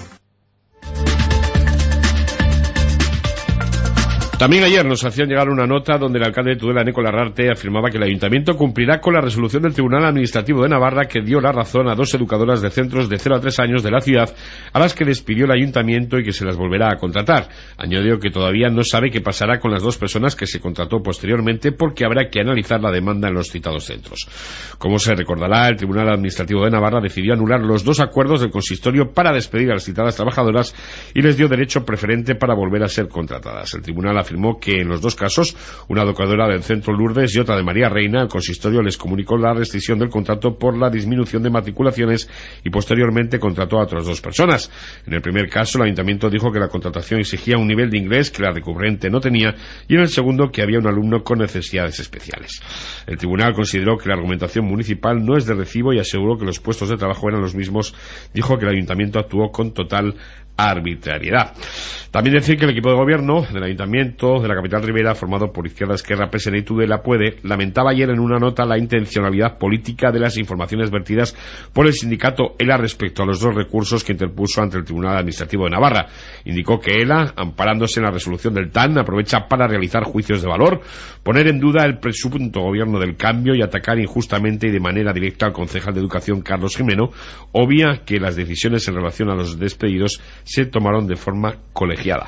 También ayer nos hacían llegar una nota donde el alcalde de Tudela, Neko Larrarte, afirmaba que el ayuntamiento cumplirá con la resolución del Tribunal Administrativo de Navarra que dio la razón a dos educadoras de centros de cero a tres años de la ciudad a las que despidió el ayuntamiento y que se las volverá a contratar. Añadió que todavía no sabe qué pasará con las dos personas que se contrató posteriormente porque habrá que analizar la demanda en los citados centros. Como se recordará, el Tribunal Administrativo de Navarra decidió anular los dos acuerdos del consistorio para despedir a las citadas trabajadoras y les dio derecho preferente para volver a ser contratadas. El tribunal afirmó que en los dos casos, una educadora del centro Lourdes y otra de María Reina, el consistorio les comunicó la rescisión del contrato por la disminución de matriculaciones y posteriormente contrató a otras dos personas. En el primer caso, el ayuntamiento dijo que la contratación exigía un nivel de inglés que la recurrente no tenía y en el segundo que había un alumno con necesidades especiales. El tribunal consideró que la argumentación municipal no es de recibo y aseguró que los puestos de trabajo eran los mismos. Dijo que el ayuntamiento actuó con total arbitrariedad. También decir que el equipo de gobierno del ayuntamiento de la capital ribera, formado por Izquierda, Esquerra, P S N y Tudela Puede, lamentaba ayer en una nota la intencionalidad política de las informaciones vertidas por el sindicato ELA respecto a los dos recursos que interpuso ante el Tribunal Administrativo de Navarra. Indicó que ELA, amparándose en la resolución del T A N, aprovecha para realizar juicios de valor, poner en duda el presunto gobierno del cambio y atacar injustamente y de manera directa al concejal de Educación, Carlos Jimeno, obvia que las decisiones en relación a los despedidos se tomaron de forma colegiada.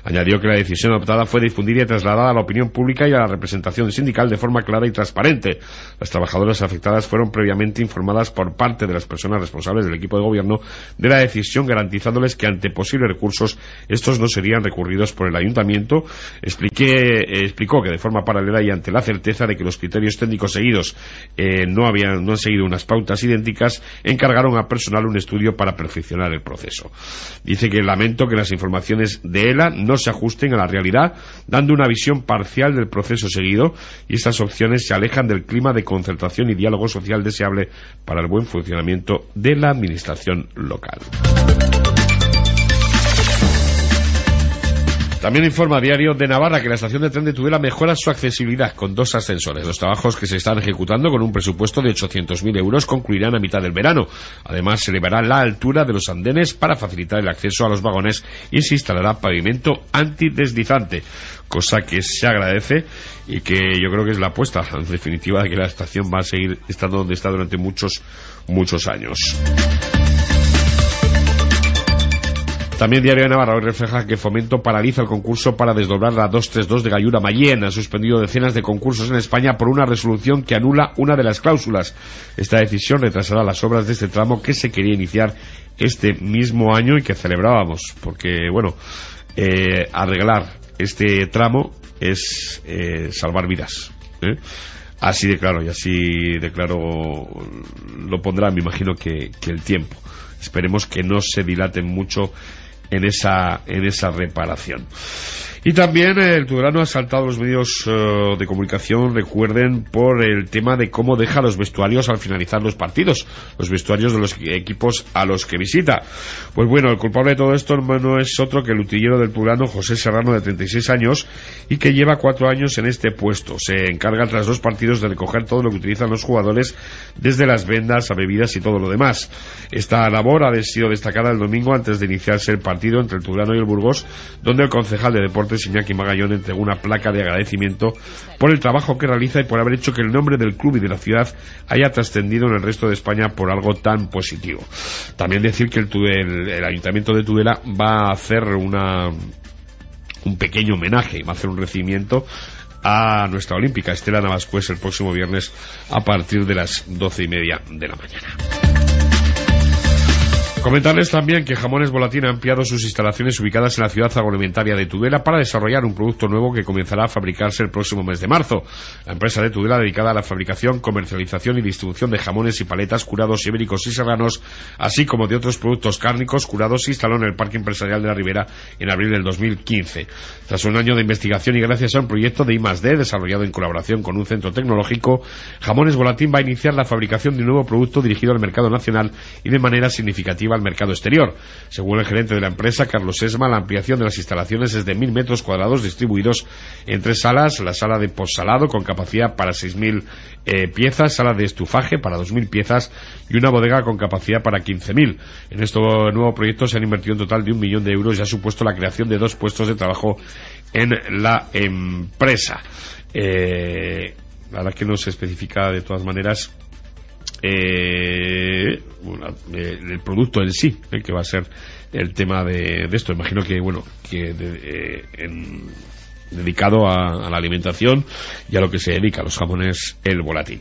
Añadió que la decisión adoptada fue difundida y trasladada a la opinión pública y a la representación sindical de forma clara y transparente. Las trabajadoras afectadas fueron previamente informadas por parte de las personas responsables del equipo de gobierno de la decisión, garantizándoles que ante posibles recursos estos no serían recurridos por el ayuntamiento. Expliqué, eh, explicó que de forma paralela y ante la certeza de que los criterios técnicos seguidos eh, no habían no han seguido unas pautas idénticas, encargaron a personal un estudio para perfeccionar el proceso. Dice que lamento que las informaciones de ELA no se ajusten a la realidad, dando una visión parcial del proceso seguido, y estas opciones se alejan del clima de concertación y diálogo social deseable para el buen funcionamiento de la administración local. También informa Diario de Navarra que la estación de tren de Tudela mejora su accesibilidad con dos ascensores. Los trabajos que se están ejecutando con un presupuesto de ochocientos mil euros concluirán a mitad del verano. Además, se elevará la altura de los andenes para facilitar el acceso a los vagones y se instalará pavimento antideslizante, cosa que se agradece y que yo creo que es la apuesta, en definitiva, de que la estación va a seguir estando donde está durante muchos, muchos años. También Diario de Navarra hoy refleja que Fomento paraliza el concurso para desdoblar la doscientos treinta y dos de Gallura-Mayén. Ha suspendido decenas de concursos en España por una resolución que anula una de las cláusulas. Esta decisión retrasará las obras de este tramo que se quería iniciar este mismo año y que celebrábamos, porque, bueno, eh, arreglar este tramo es eh, salvar vidas, ¿eh? Así de claro, y así de claro lo pondrá, me imagino, que, que el tiempo. Esperemos que no se dilaten mucho en esa en esa reparación. Y también el tudelano ha saltado los medios uh, de comunicación, recuerden, por el tema de cómo deja los vestuarios al finalizar los partidos, los vestuarios de los equipos a los que visita. Pues bueno, el culpable de todo esto no es otro que el utillero del tudelano, José Serrano, de treinta y seis años, y que lleva cuatro años en este puesto. Se encarga tras dos partidos de recoger todo lo que utilizan los jugadores, desde las vendas a bebidas y todo lo demás. Esta labor ha sido destacada el domingo antes de iniciarse el partido entre el tudelano y el Burgos, donde el concejal de deportes Iñaki Magallón entregó una placa de agradecimiento por el trabajo que realiza y por haber hecho que el nombre del club y de la ciudad haya trascendido en el resto de España por algo tan positivo. También decir que el, el, el Ayuntamiento de Tudela va a hacer una un pequeño homenaje, va a hacer un recibimiento a nuestra olímpica Estela Navascués el próximo viernes a partir de las doce y media de la mañana. Comentarles también que Jamones Volatín ha ampliado sus instalaciones ubicadas en la ciudad agroalimentaria de Tudela para desarrollar un producto nuevo que comenzará a fabricarse el próximo mes de marzo. La empresa de Tudela, dedicada a la fabricación, comercialización y distribución de jamones y paletas curados ibéricos y serranos, así como de otros productos cárnicos curados, se instaló en el Parque Empresarial de la Ribera en abril del dos mil quince. Tras un año de investigación y gracias a un proyecto de I más D desarrollado en colaboración con un centro tecnológico, Jamones Volatín va a iniciar la fabricación de un nuevo producto dirigido al mercado nacional y de manera significativa al mercado exterior. Según el gerente de la empresa, Carlos Esma, la ampliación de las instalaciones es de mil metros cuadrados distribuidos en tres salas: la sala de postsalado con capacidad para seis mil eh, piezas, sala de estufaje para dos mil piezas y una bodega con capacidad para quince mil. En este nuevo proyecto se han invertido un total de un millón de euros y ha supuesto la creación de dos puestos de trabajo en la empresa. Eh, la verdad que no se especifica de todas maneras Eh, bueno, eh, el producto en sí, eh, que va a ser el tema de, de esto. Imagino que, bueno, que de, eh, en, dedicado a, a la alimentación y a lo que se dedica a los jamones el Volatín.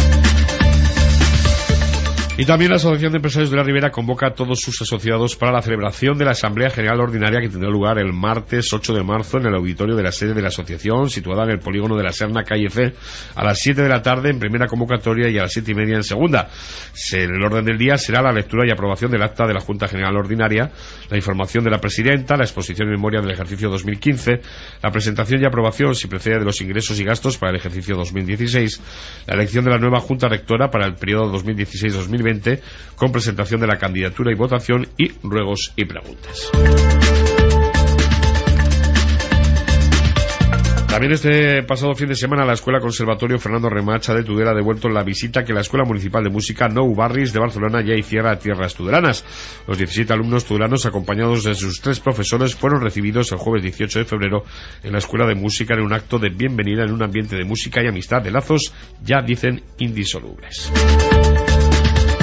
Y también la Asociación de Empresarios de la Ribera convoca a todos sus asociados para la celebración de la Asamblea General Ordinaria que tendrá lugar el martes ocho de marzo en el auditorio de la sede de la asociación, situada en el polígono de la Serna, calle C, a las siete de la tarde en primera convocatoria y a las siete y media en segunda. El orden del día será la lectura y aprobación del acta de la Junta General Ordinaria, la información de la presidenta, la exposición en memoria del ejercicio dos mil quince, la presentación y aprobación, si procede, de los ingresos y gastos para el ejercicio dos mil dieciséis, la elección de la nueva Junta Rectora para el periodo dos mil dieciséis dos mil veinte, con presentación de la candidatura y votación y ruegos y preguntas. También este pasado fin de semana la Escuela Conservatorio Fernando Remacha de Tudela ha devuelto la visita que la Escuela Municipal de Música Nou Barris de Barcelona ya hiciera a tierras tudelanas. Los diecisiete alumnos tudelanos, acompañados de sus tres profesores, fueron recibidos el jueves dieciocho de febrero en la Escuela de Música en un acto de bienvenida en un ambiente de música y amistad de lazos, ya dicen, indisolubles.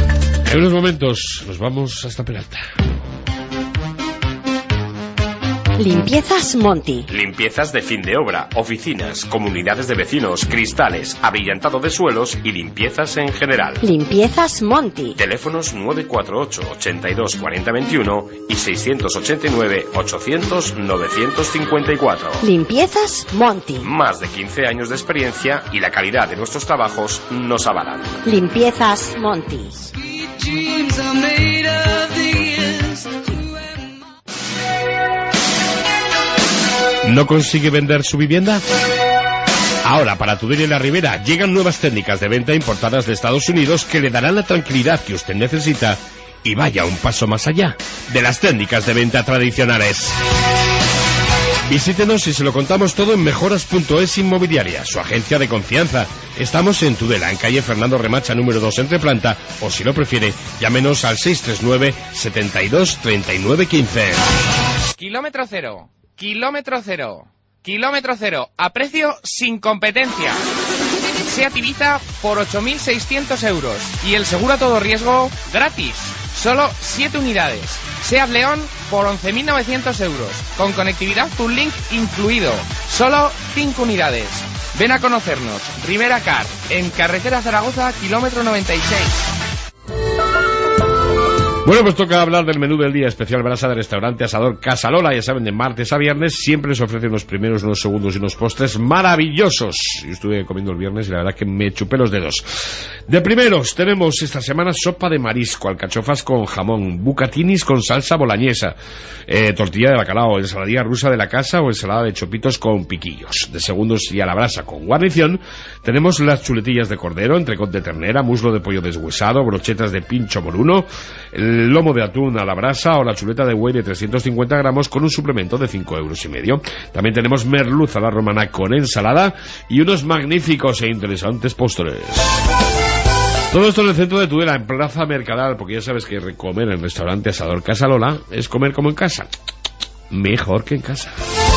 En unos momentos nos vamos hasta Peralta. Limpiezas Monty. Limpiezas de fin de obra, oficinas, comunidades de vecinos, cristales, abrillantado de suelos y limpiezas en general. Limpiezas Monty. Teléfonos nueve cuatro ocho, ochenta y dos, cuarenta veintiuno y seiscientos ochenta y nueve, ochocientos, novecientos cincuenta y cuatro. Limpiezas Monty. Más de quince años de experiencia y la calidad de nuestros trabajos nos avalan. Limpiezas Monty. ¿No consigue vender su vivienda? Ahora, para Tudela y la Ribera, llegan nuevas técnicas de venta importadas de Estados Unidos que le darán la tranquilidad que usted necesita y vaya un paso más allá de las técnicas de venta tradicionales. Visítenos y se lo contamos todo en mejoras punto es Inmobiliaria, su agencia de confianza. Estamos en Tudela, en calle Fernando Remacha, número dos, entre planta, o si lo prefiere, llámenos al seis tres nueve, setenta y dos, treinta y nueve, quince. Kilómetro cero. Kilómetro cero. Kilómetro cero. A precio sin competencia. Seat Ibiza por ocho mil seiscientos euros. Y el seguro a todo riesgo gratis. Solo siete unidades. Seat León por once mil novecientos euros. Con conectividad Full-Link incluido. Solo cinco unidades. Ven a conocernos. Rivera Car. En carretera Zaragoza, kilómetro noventa y seis. Bueno, pues toca hablar del menú del día especial brasa del restaurante Asador Casalola. Ya saben, de martes a viernes siempre se ofrecen unos primeros, unos segundos y unos postres maravillosos. Yo estuve comiendo el viernes y la verdad que me chupé los dedos. De primeros tenemos esta semana sopa de marisco, alcachofas con jamón, bucatinis con salsa boloñesa, eh, tortilla de bacalao, ensaladilla rusa de la casa o ensalada de chopitos con piquillos. De segundos y a la brasa con guarnición tenemos las chuletillas de cordero, entrecot de ternera, muslo de pollo deshuesado, brochetas de pincho moruno, el el lomo de atún a la brasa o la chuleta de buey de trescientos cincuenta gramos con un suplemento de cinco euros y medio. También tenemos merluza a la romana con ensalada y unos magníficos e interesantes postres. Todo esto en el centro de Tudela, en Plaza Mercadal, porque ya sabes que comer en el restaurante Asador Casalola es comer como en casa. Mejor que en casa.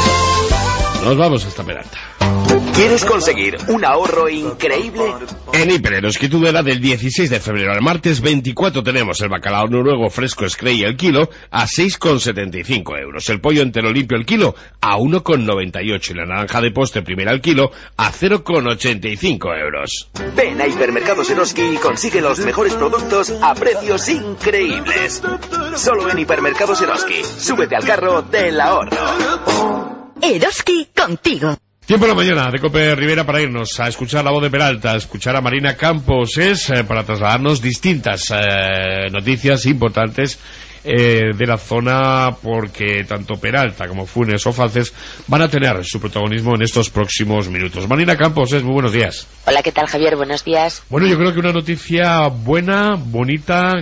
Nos vamos hasta Peralta. ¿Quieres conseguir un ahorro increíble? En Hiper Eroski Tudela, del dieciséis de febrero al martes veinticuatro tenemos el bacalao noruego fresco Screy el kilo a seis con setenta y cinco euros, el pollo entero limpio el kilo a uno con noventa y ocho y la naranja de postre primera al kilo a cero con ochenta y cinco euros. Ven a Hipermercados Eroski y consigue los mejores productos a precios increíbles. Solo en Hipermercados Eroski. Súbete al carro del ahorro. Eroski contigo. Tiempo en la mañana de Cope Rivera para irnos a escuchar la voz de Peralta, a escuchar a Marina Campos, es eh, para trasladarnos distintas eh, noticias importantes eh, de la zona, porque tanto Peralta como Funes o Falces van a tener su protagonismo en estos próximos minutos. Marina Campos, es muy buenos días. Hola, ¿qué tal, Javier? Buenos días. Bueno, yo creo que una noticia buena, bonita,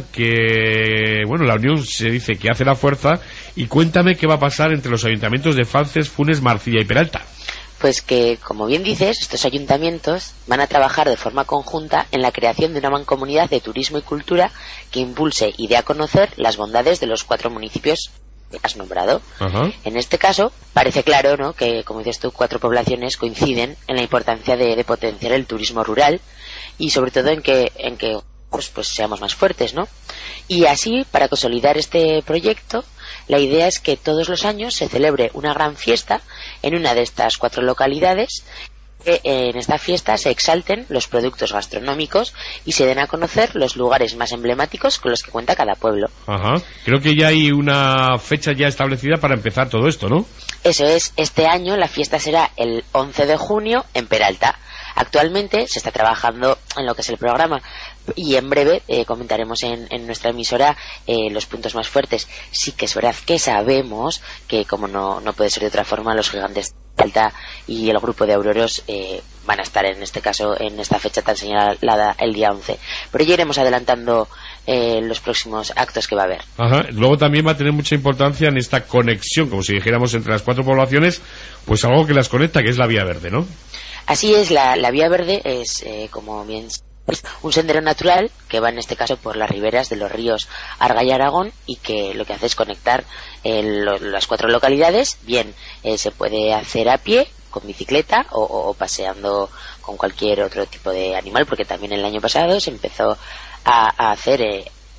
que, bueno, la unión se dice que hace la fuerza, y cuéntame qué va a pasar entre los ayuntamientos de Falces, Funes, Marcilla y Peralta. Pues que, como bien dices, estos ayuntamientos van a trabajar de forma conjunta en la creación de una mancomunidad de turismo y cultura que impulse y dé a conocer las bondades de los cuatro municipios que has nombrado. Ajá. En este caso, parece claro, ¿no?, que, como dices tú, cuatro poblaciones coinciden en la importancia de, de potenciar el turismo rural y sobre todo en que, en que pues, pues seamos más fuertes, ¿no? Y así, para consolidar este proyecto, la idea es que todos los años se celebre una gran fiesta en una de estas cuatro localidades, que en esta fiesta se exalten los productos gastronómicos y se den a conocer los lugares más emblemáticos con los que cuenta cada pueblo. Ajá. Creo que ya hay una fecha ya establecida para empezar todo esto, ¿no? Eso es, este año la fiesta será el once de junio en Peralta. Actualmente se está trabajando en lo que es el programa y en breve eh, comentaremos en, en nuestra emisora eh, los puntos más fuertes. Sí que es verdad que sabemos que, como no, no puede ser de otra forma, los gigantes de Alta y el grupo de Auroros eh, van a estar en este caso en esta fecha tan señalada el día once. Pero ya iremos adelantando eh, los próximos actos que va a haber. Ajá. Luego también va a tener mucha importancia en esta conexión, como si dijéramos, entre las cuatro poblaciones, pues algo que las conecta, que es la Vía Verde, ¿no? Así es, la, la Vía Verde es, eh, como bien sabéis, un sendero natural que va en este caso por las riberas de los ríos Arga y Aragón y que lo que hace es conectar eh, lo, las cuatro localidades. Bien, eh, se puede hacer a pie, con bicicleta o, o paseando con cualquier otro tipo de animal, porque también el año pasado se empezó a, a hacer eh,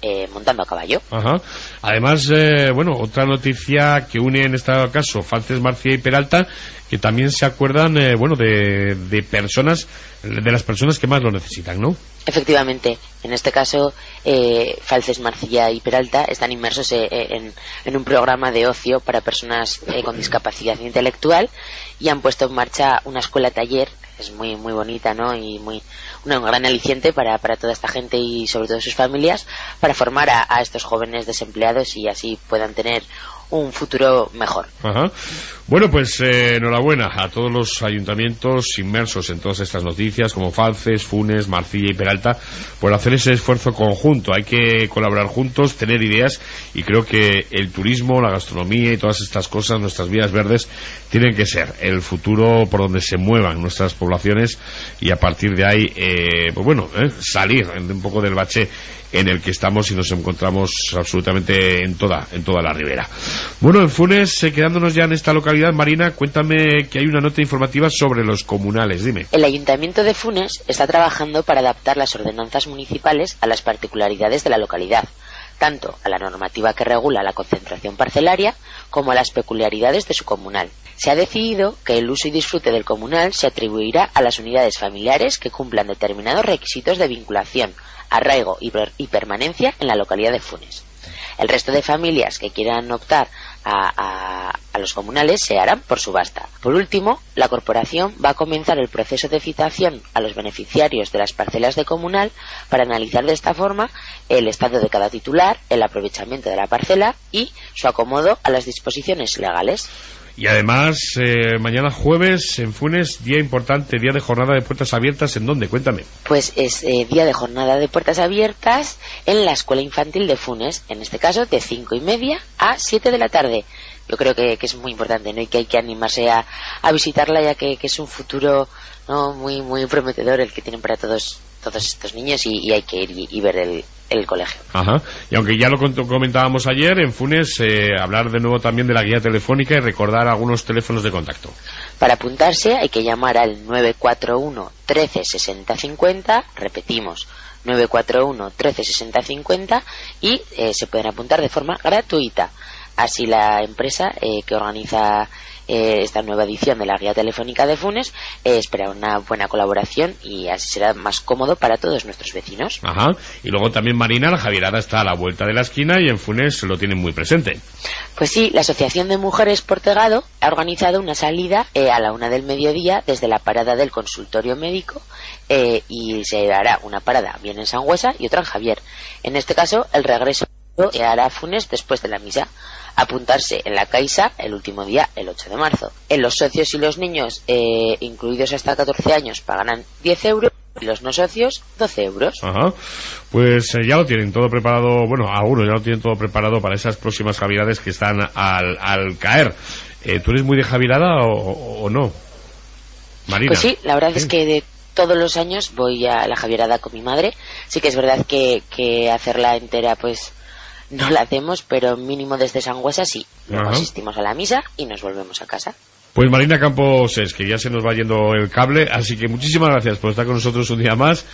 eh, montando a caballo. Ajá. Además, eh, bueno, otra noticia que une en este caso Falces, Marcilla y Peralta, que también se acuerdan, eh, bueno, de, de personas, de las personas que más lo necesitan, ¿no? Efectivamente, en este caso, eh, Falces, Marcilla y Peralta están inmersos eh, en, en un programa de ocio para personas eh, con discapacidad intelectual y han puesto en marcha una escuela-taller. Es muy muy bonita, ¿no? Y muy una, un gran aliciente para, para toda esta gente y sobre todo sus familias, para formar a, a estos jóvenes desempleados y así puedan tener un futuro mejor. Ajá. Bueno, pues eh, enhorabuena a todos los ayuntamientos inmersos en todas estas noticias, como Falces, Funes, Marcilla y Peralta, por hacer ese esfuerzo conjunto. Hay que colaborar juntos, tener ideas, y creo que el turismo, la gastronomía y todas estas cosas, nuestras vías verdes, tienen que ser el futuro por donde se muevan nuestras poblaciones, y a partir de ahí, eh, pues bueno, eh, salir un poco del bache en el que estamos y nos encontramos absolutamente en toda en toda la ribera. Bueno, en Funes, eh, quedándonos ya en esta localidad, Marina, cuéntame que hay una nota informativa sobre los comunales, dime. El Ayuntamiento de Funes está trabajando para adaptar las ordenanzas municipales a las particularidades de la localidad, tanto a la normativa que regula la concentración parcelaria como a las peculiaridades de su comunal. Se ha decidido que el uso y disfrute del comunal se atribuirá a las unidades familiares que cumplan determinados requisitos de vinculación, arraigo y, per y permanencia en la localidad de Funes. El resto de familias que quieran optar a, a, a los comunales se harán por subasta. Por último, la corporación va a comenzar el proceso de citación a los beneficiarios de las parcelas de comunal para analizar de esta forma el estado de cada titular, el aprovechamiento de la parcela y su acomodo a las disposiciones legales. Y además, eh, mañana jueves en Funes, día importante, día de jornada de puertas abiertas. ¿En dónde? Cuéntame. Pues es eh, día de jornada de puertas abiertas en la Escuela Infantil de Funes, en este caso de cinco y media a siete de la tarde. Yo creo que, que es muy importante, ¿no? Y que hay que animarse a, a visitarla, ya que, que es un futuro, ¿no? muy muy prometedor el que tienen para todos todos estos niños, y, y hay que ir y, y ver el, el colegio. Ajá. Y aunque ya lo comentábamos ayer, en Funes, eh, hablar de nuevo también de la guía telefónica y recordar algunos teléfonos de contacto. Para apuntarse hay que llamar al nueve cuatro uno, trece, sesenta, cincuenta, repetimos, nueve cuatro uno, trece, sesenta, cincuenta, y eh, se pueden apuntar de forma gratuita. Así la empresa eh, que organiza eh, esta nueva edición de la guía telefónica de Funes eh, espera una buena colaboración, y así será más cómodo para todos nuestros vecinos. Ajá. Y luego también, Marina, la Javierada está a la vuelta de la esquina y en Funes lo tienen muy presente. Pues sí, la Asociación de Mujeres Portegado ha organizado una salida eh, a la una del mediodía desde la parada del consultorio médico, eh, y se hará una parada bien en Sangüesa y otra en Javier. En este caso, el regreso se hará a Funes después de la misa. Apuntarse en la Caixa el último día, el ocho de marzo. En los socios y los niños, eh, incluidos hasta catorce años, pagarán diez euros, y los no socios, doce euros. Ajá. Pues eh, ya lo tienen todo preparado, bueno, algunos ya lo tienen todo preparado para esas próximas Javierades que están al, al caer. Eh, ¿Tú eres muy de Javierada o, o no, Marina? Pues sí, la verdad ¿Sí? es que de todos los años voy a la Javierada con mi madre. Sí que es verdad que, que hacerla entera, pues no la hacemos, pero mínimo desde Sangüesa sí. Luego Ajá. asistimos a la misa y nos volvemos a casa. Pues Marina Campos, es que ya se nos va yendo el cable, así que muchísimas gracias por estar con nosotros un día más,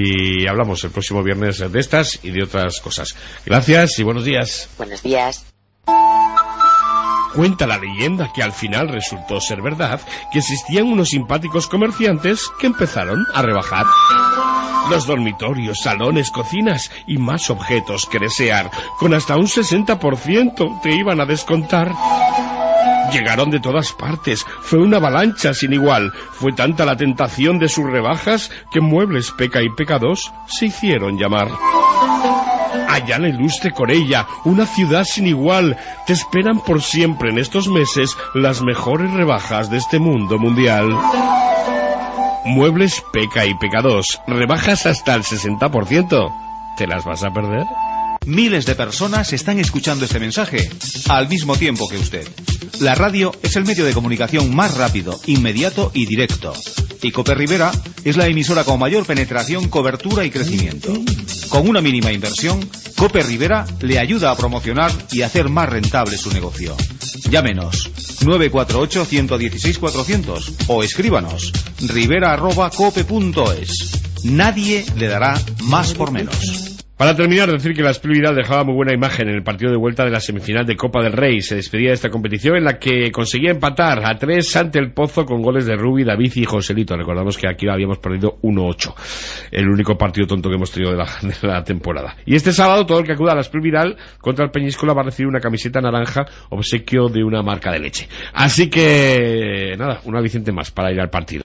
y hablamos el próximo viernes de estas y de otras cosas. Gracias y buenos días. Buenos días. Cuenta la leyenda que al final resultó ser verdad que existían unos simpáticos comerciantes que empezaron a rebajar los dormitorios, salones, cocinas y más objetos que desear, con hasta un sesenta por ciento te iban a descontar. Llegaron de todas partes, fue una avalancha sin igual, fue tanta la tentación de sus rebajas que Muebles Peca y Peca dos se hicieron llamar. Allá en la ilustre Corella, una ciudad sin igual, te esperan por siempre en estos meses las mejores rebajas de este mundo mundial. Muebles Peca y Peca dos, rebajas hasta el sesenta por ciento. ¿Te las vas a perder? Miles de personas están escuchando este mensaje al mismo tiempo que usted. La radio es el medio de comunicación más rápido, inmediato y directo. Y Cope Rivera es la emisora con mayor penetración, cobertura y crecimiento. Con una mínima inversión, Cope Rivera le ayuda a promocionar y hacer más rentable su negocio. Llámenos nueve cuatro ocho, uno uno seis, cuatrocientos o escríbanos rivera arroba cope punto es. Nadie le dará más por menos. Para terminar, decir que la Split Vidal dejaba muy buena imagen en el partido de vuelta de la semifinal de Copa del Rey. Se despedía de esta competición en la que conseguía empatar a tres ante el Pozo con goles de Rubi, David y Joselito. Recordamos que aquí habíamos perdido uno ocho. El único partido tonto que hemos tenido de la, de la temporada. Y este sábado todo el que acuda a la Split Vidal contra el Peñíscola va a recibir una camiseta naranja, obsequio de una marca de leche. Así que, nada, un aliciente más para ir al partido.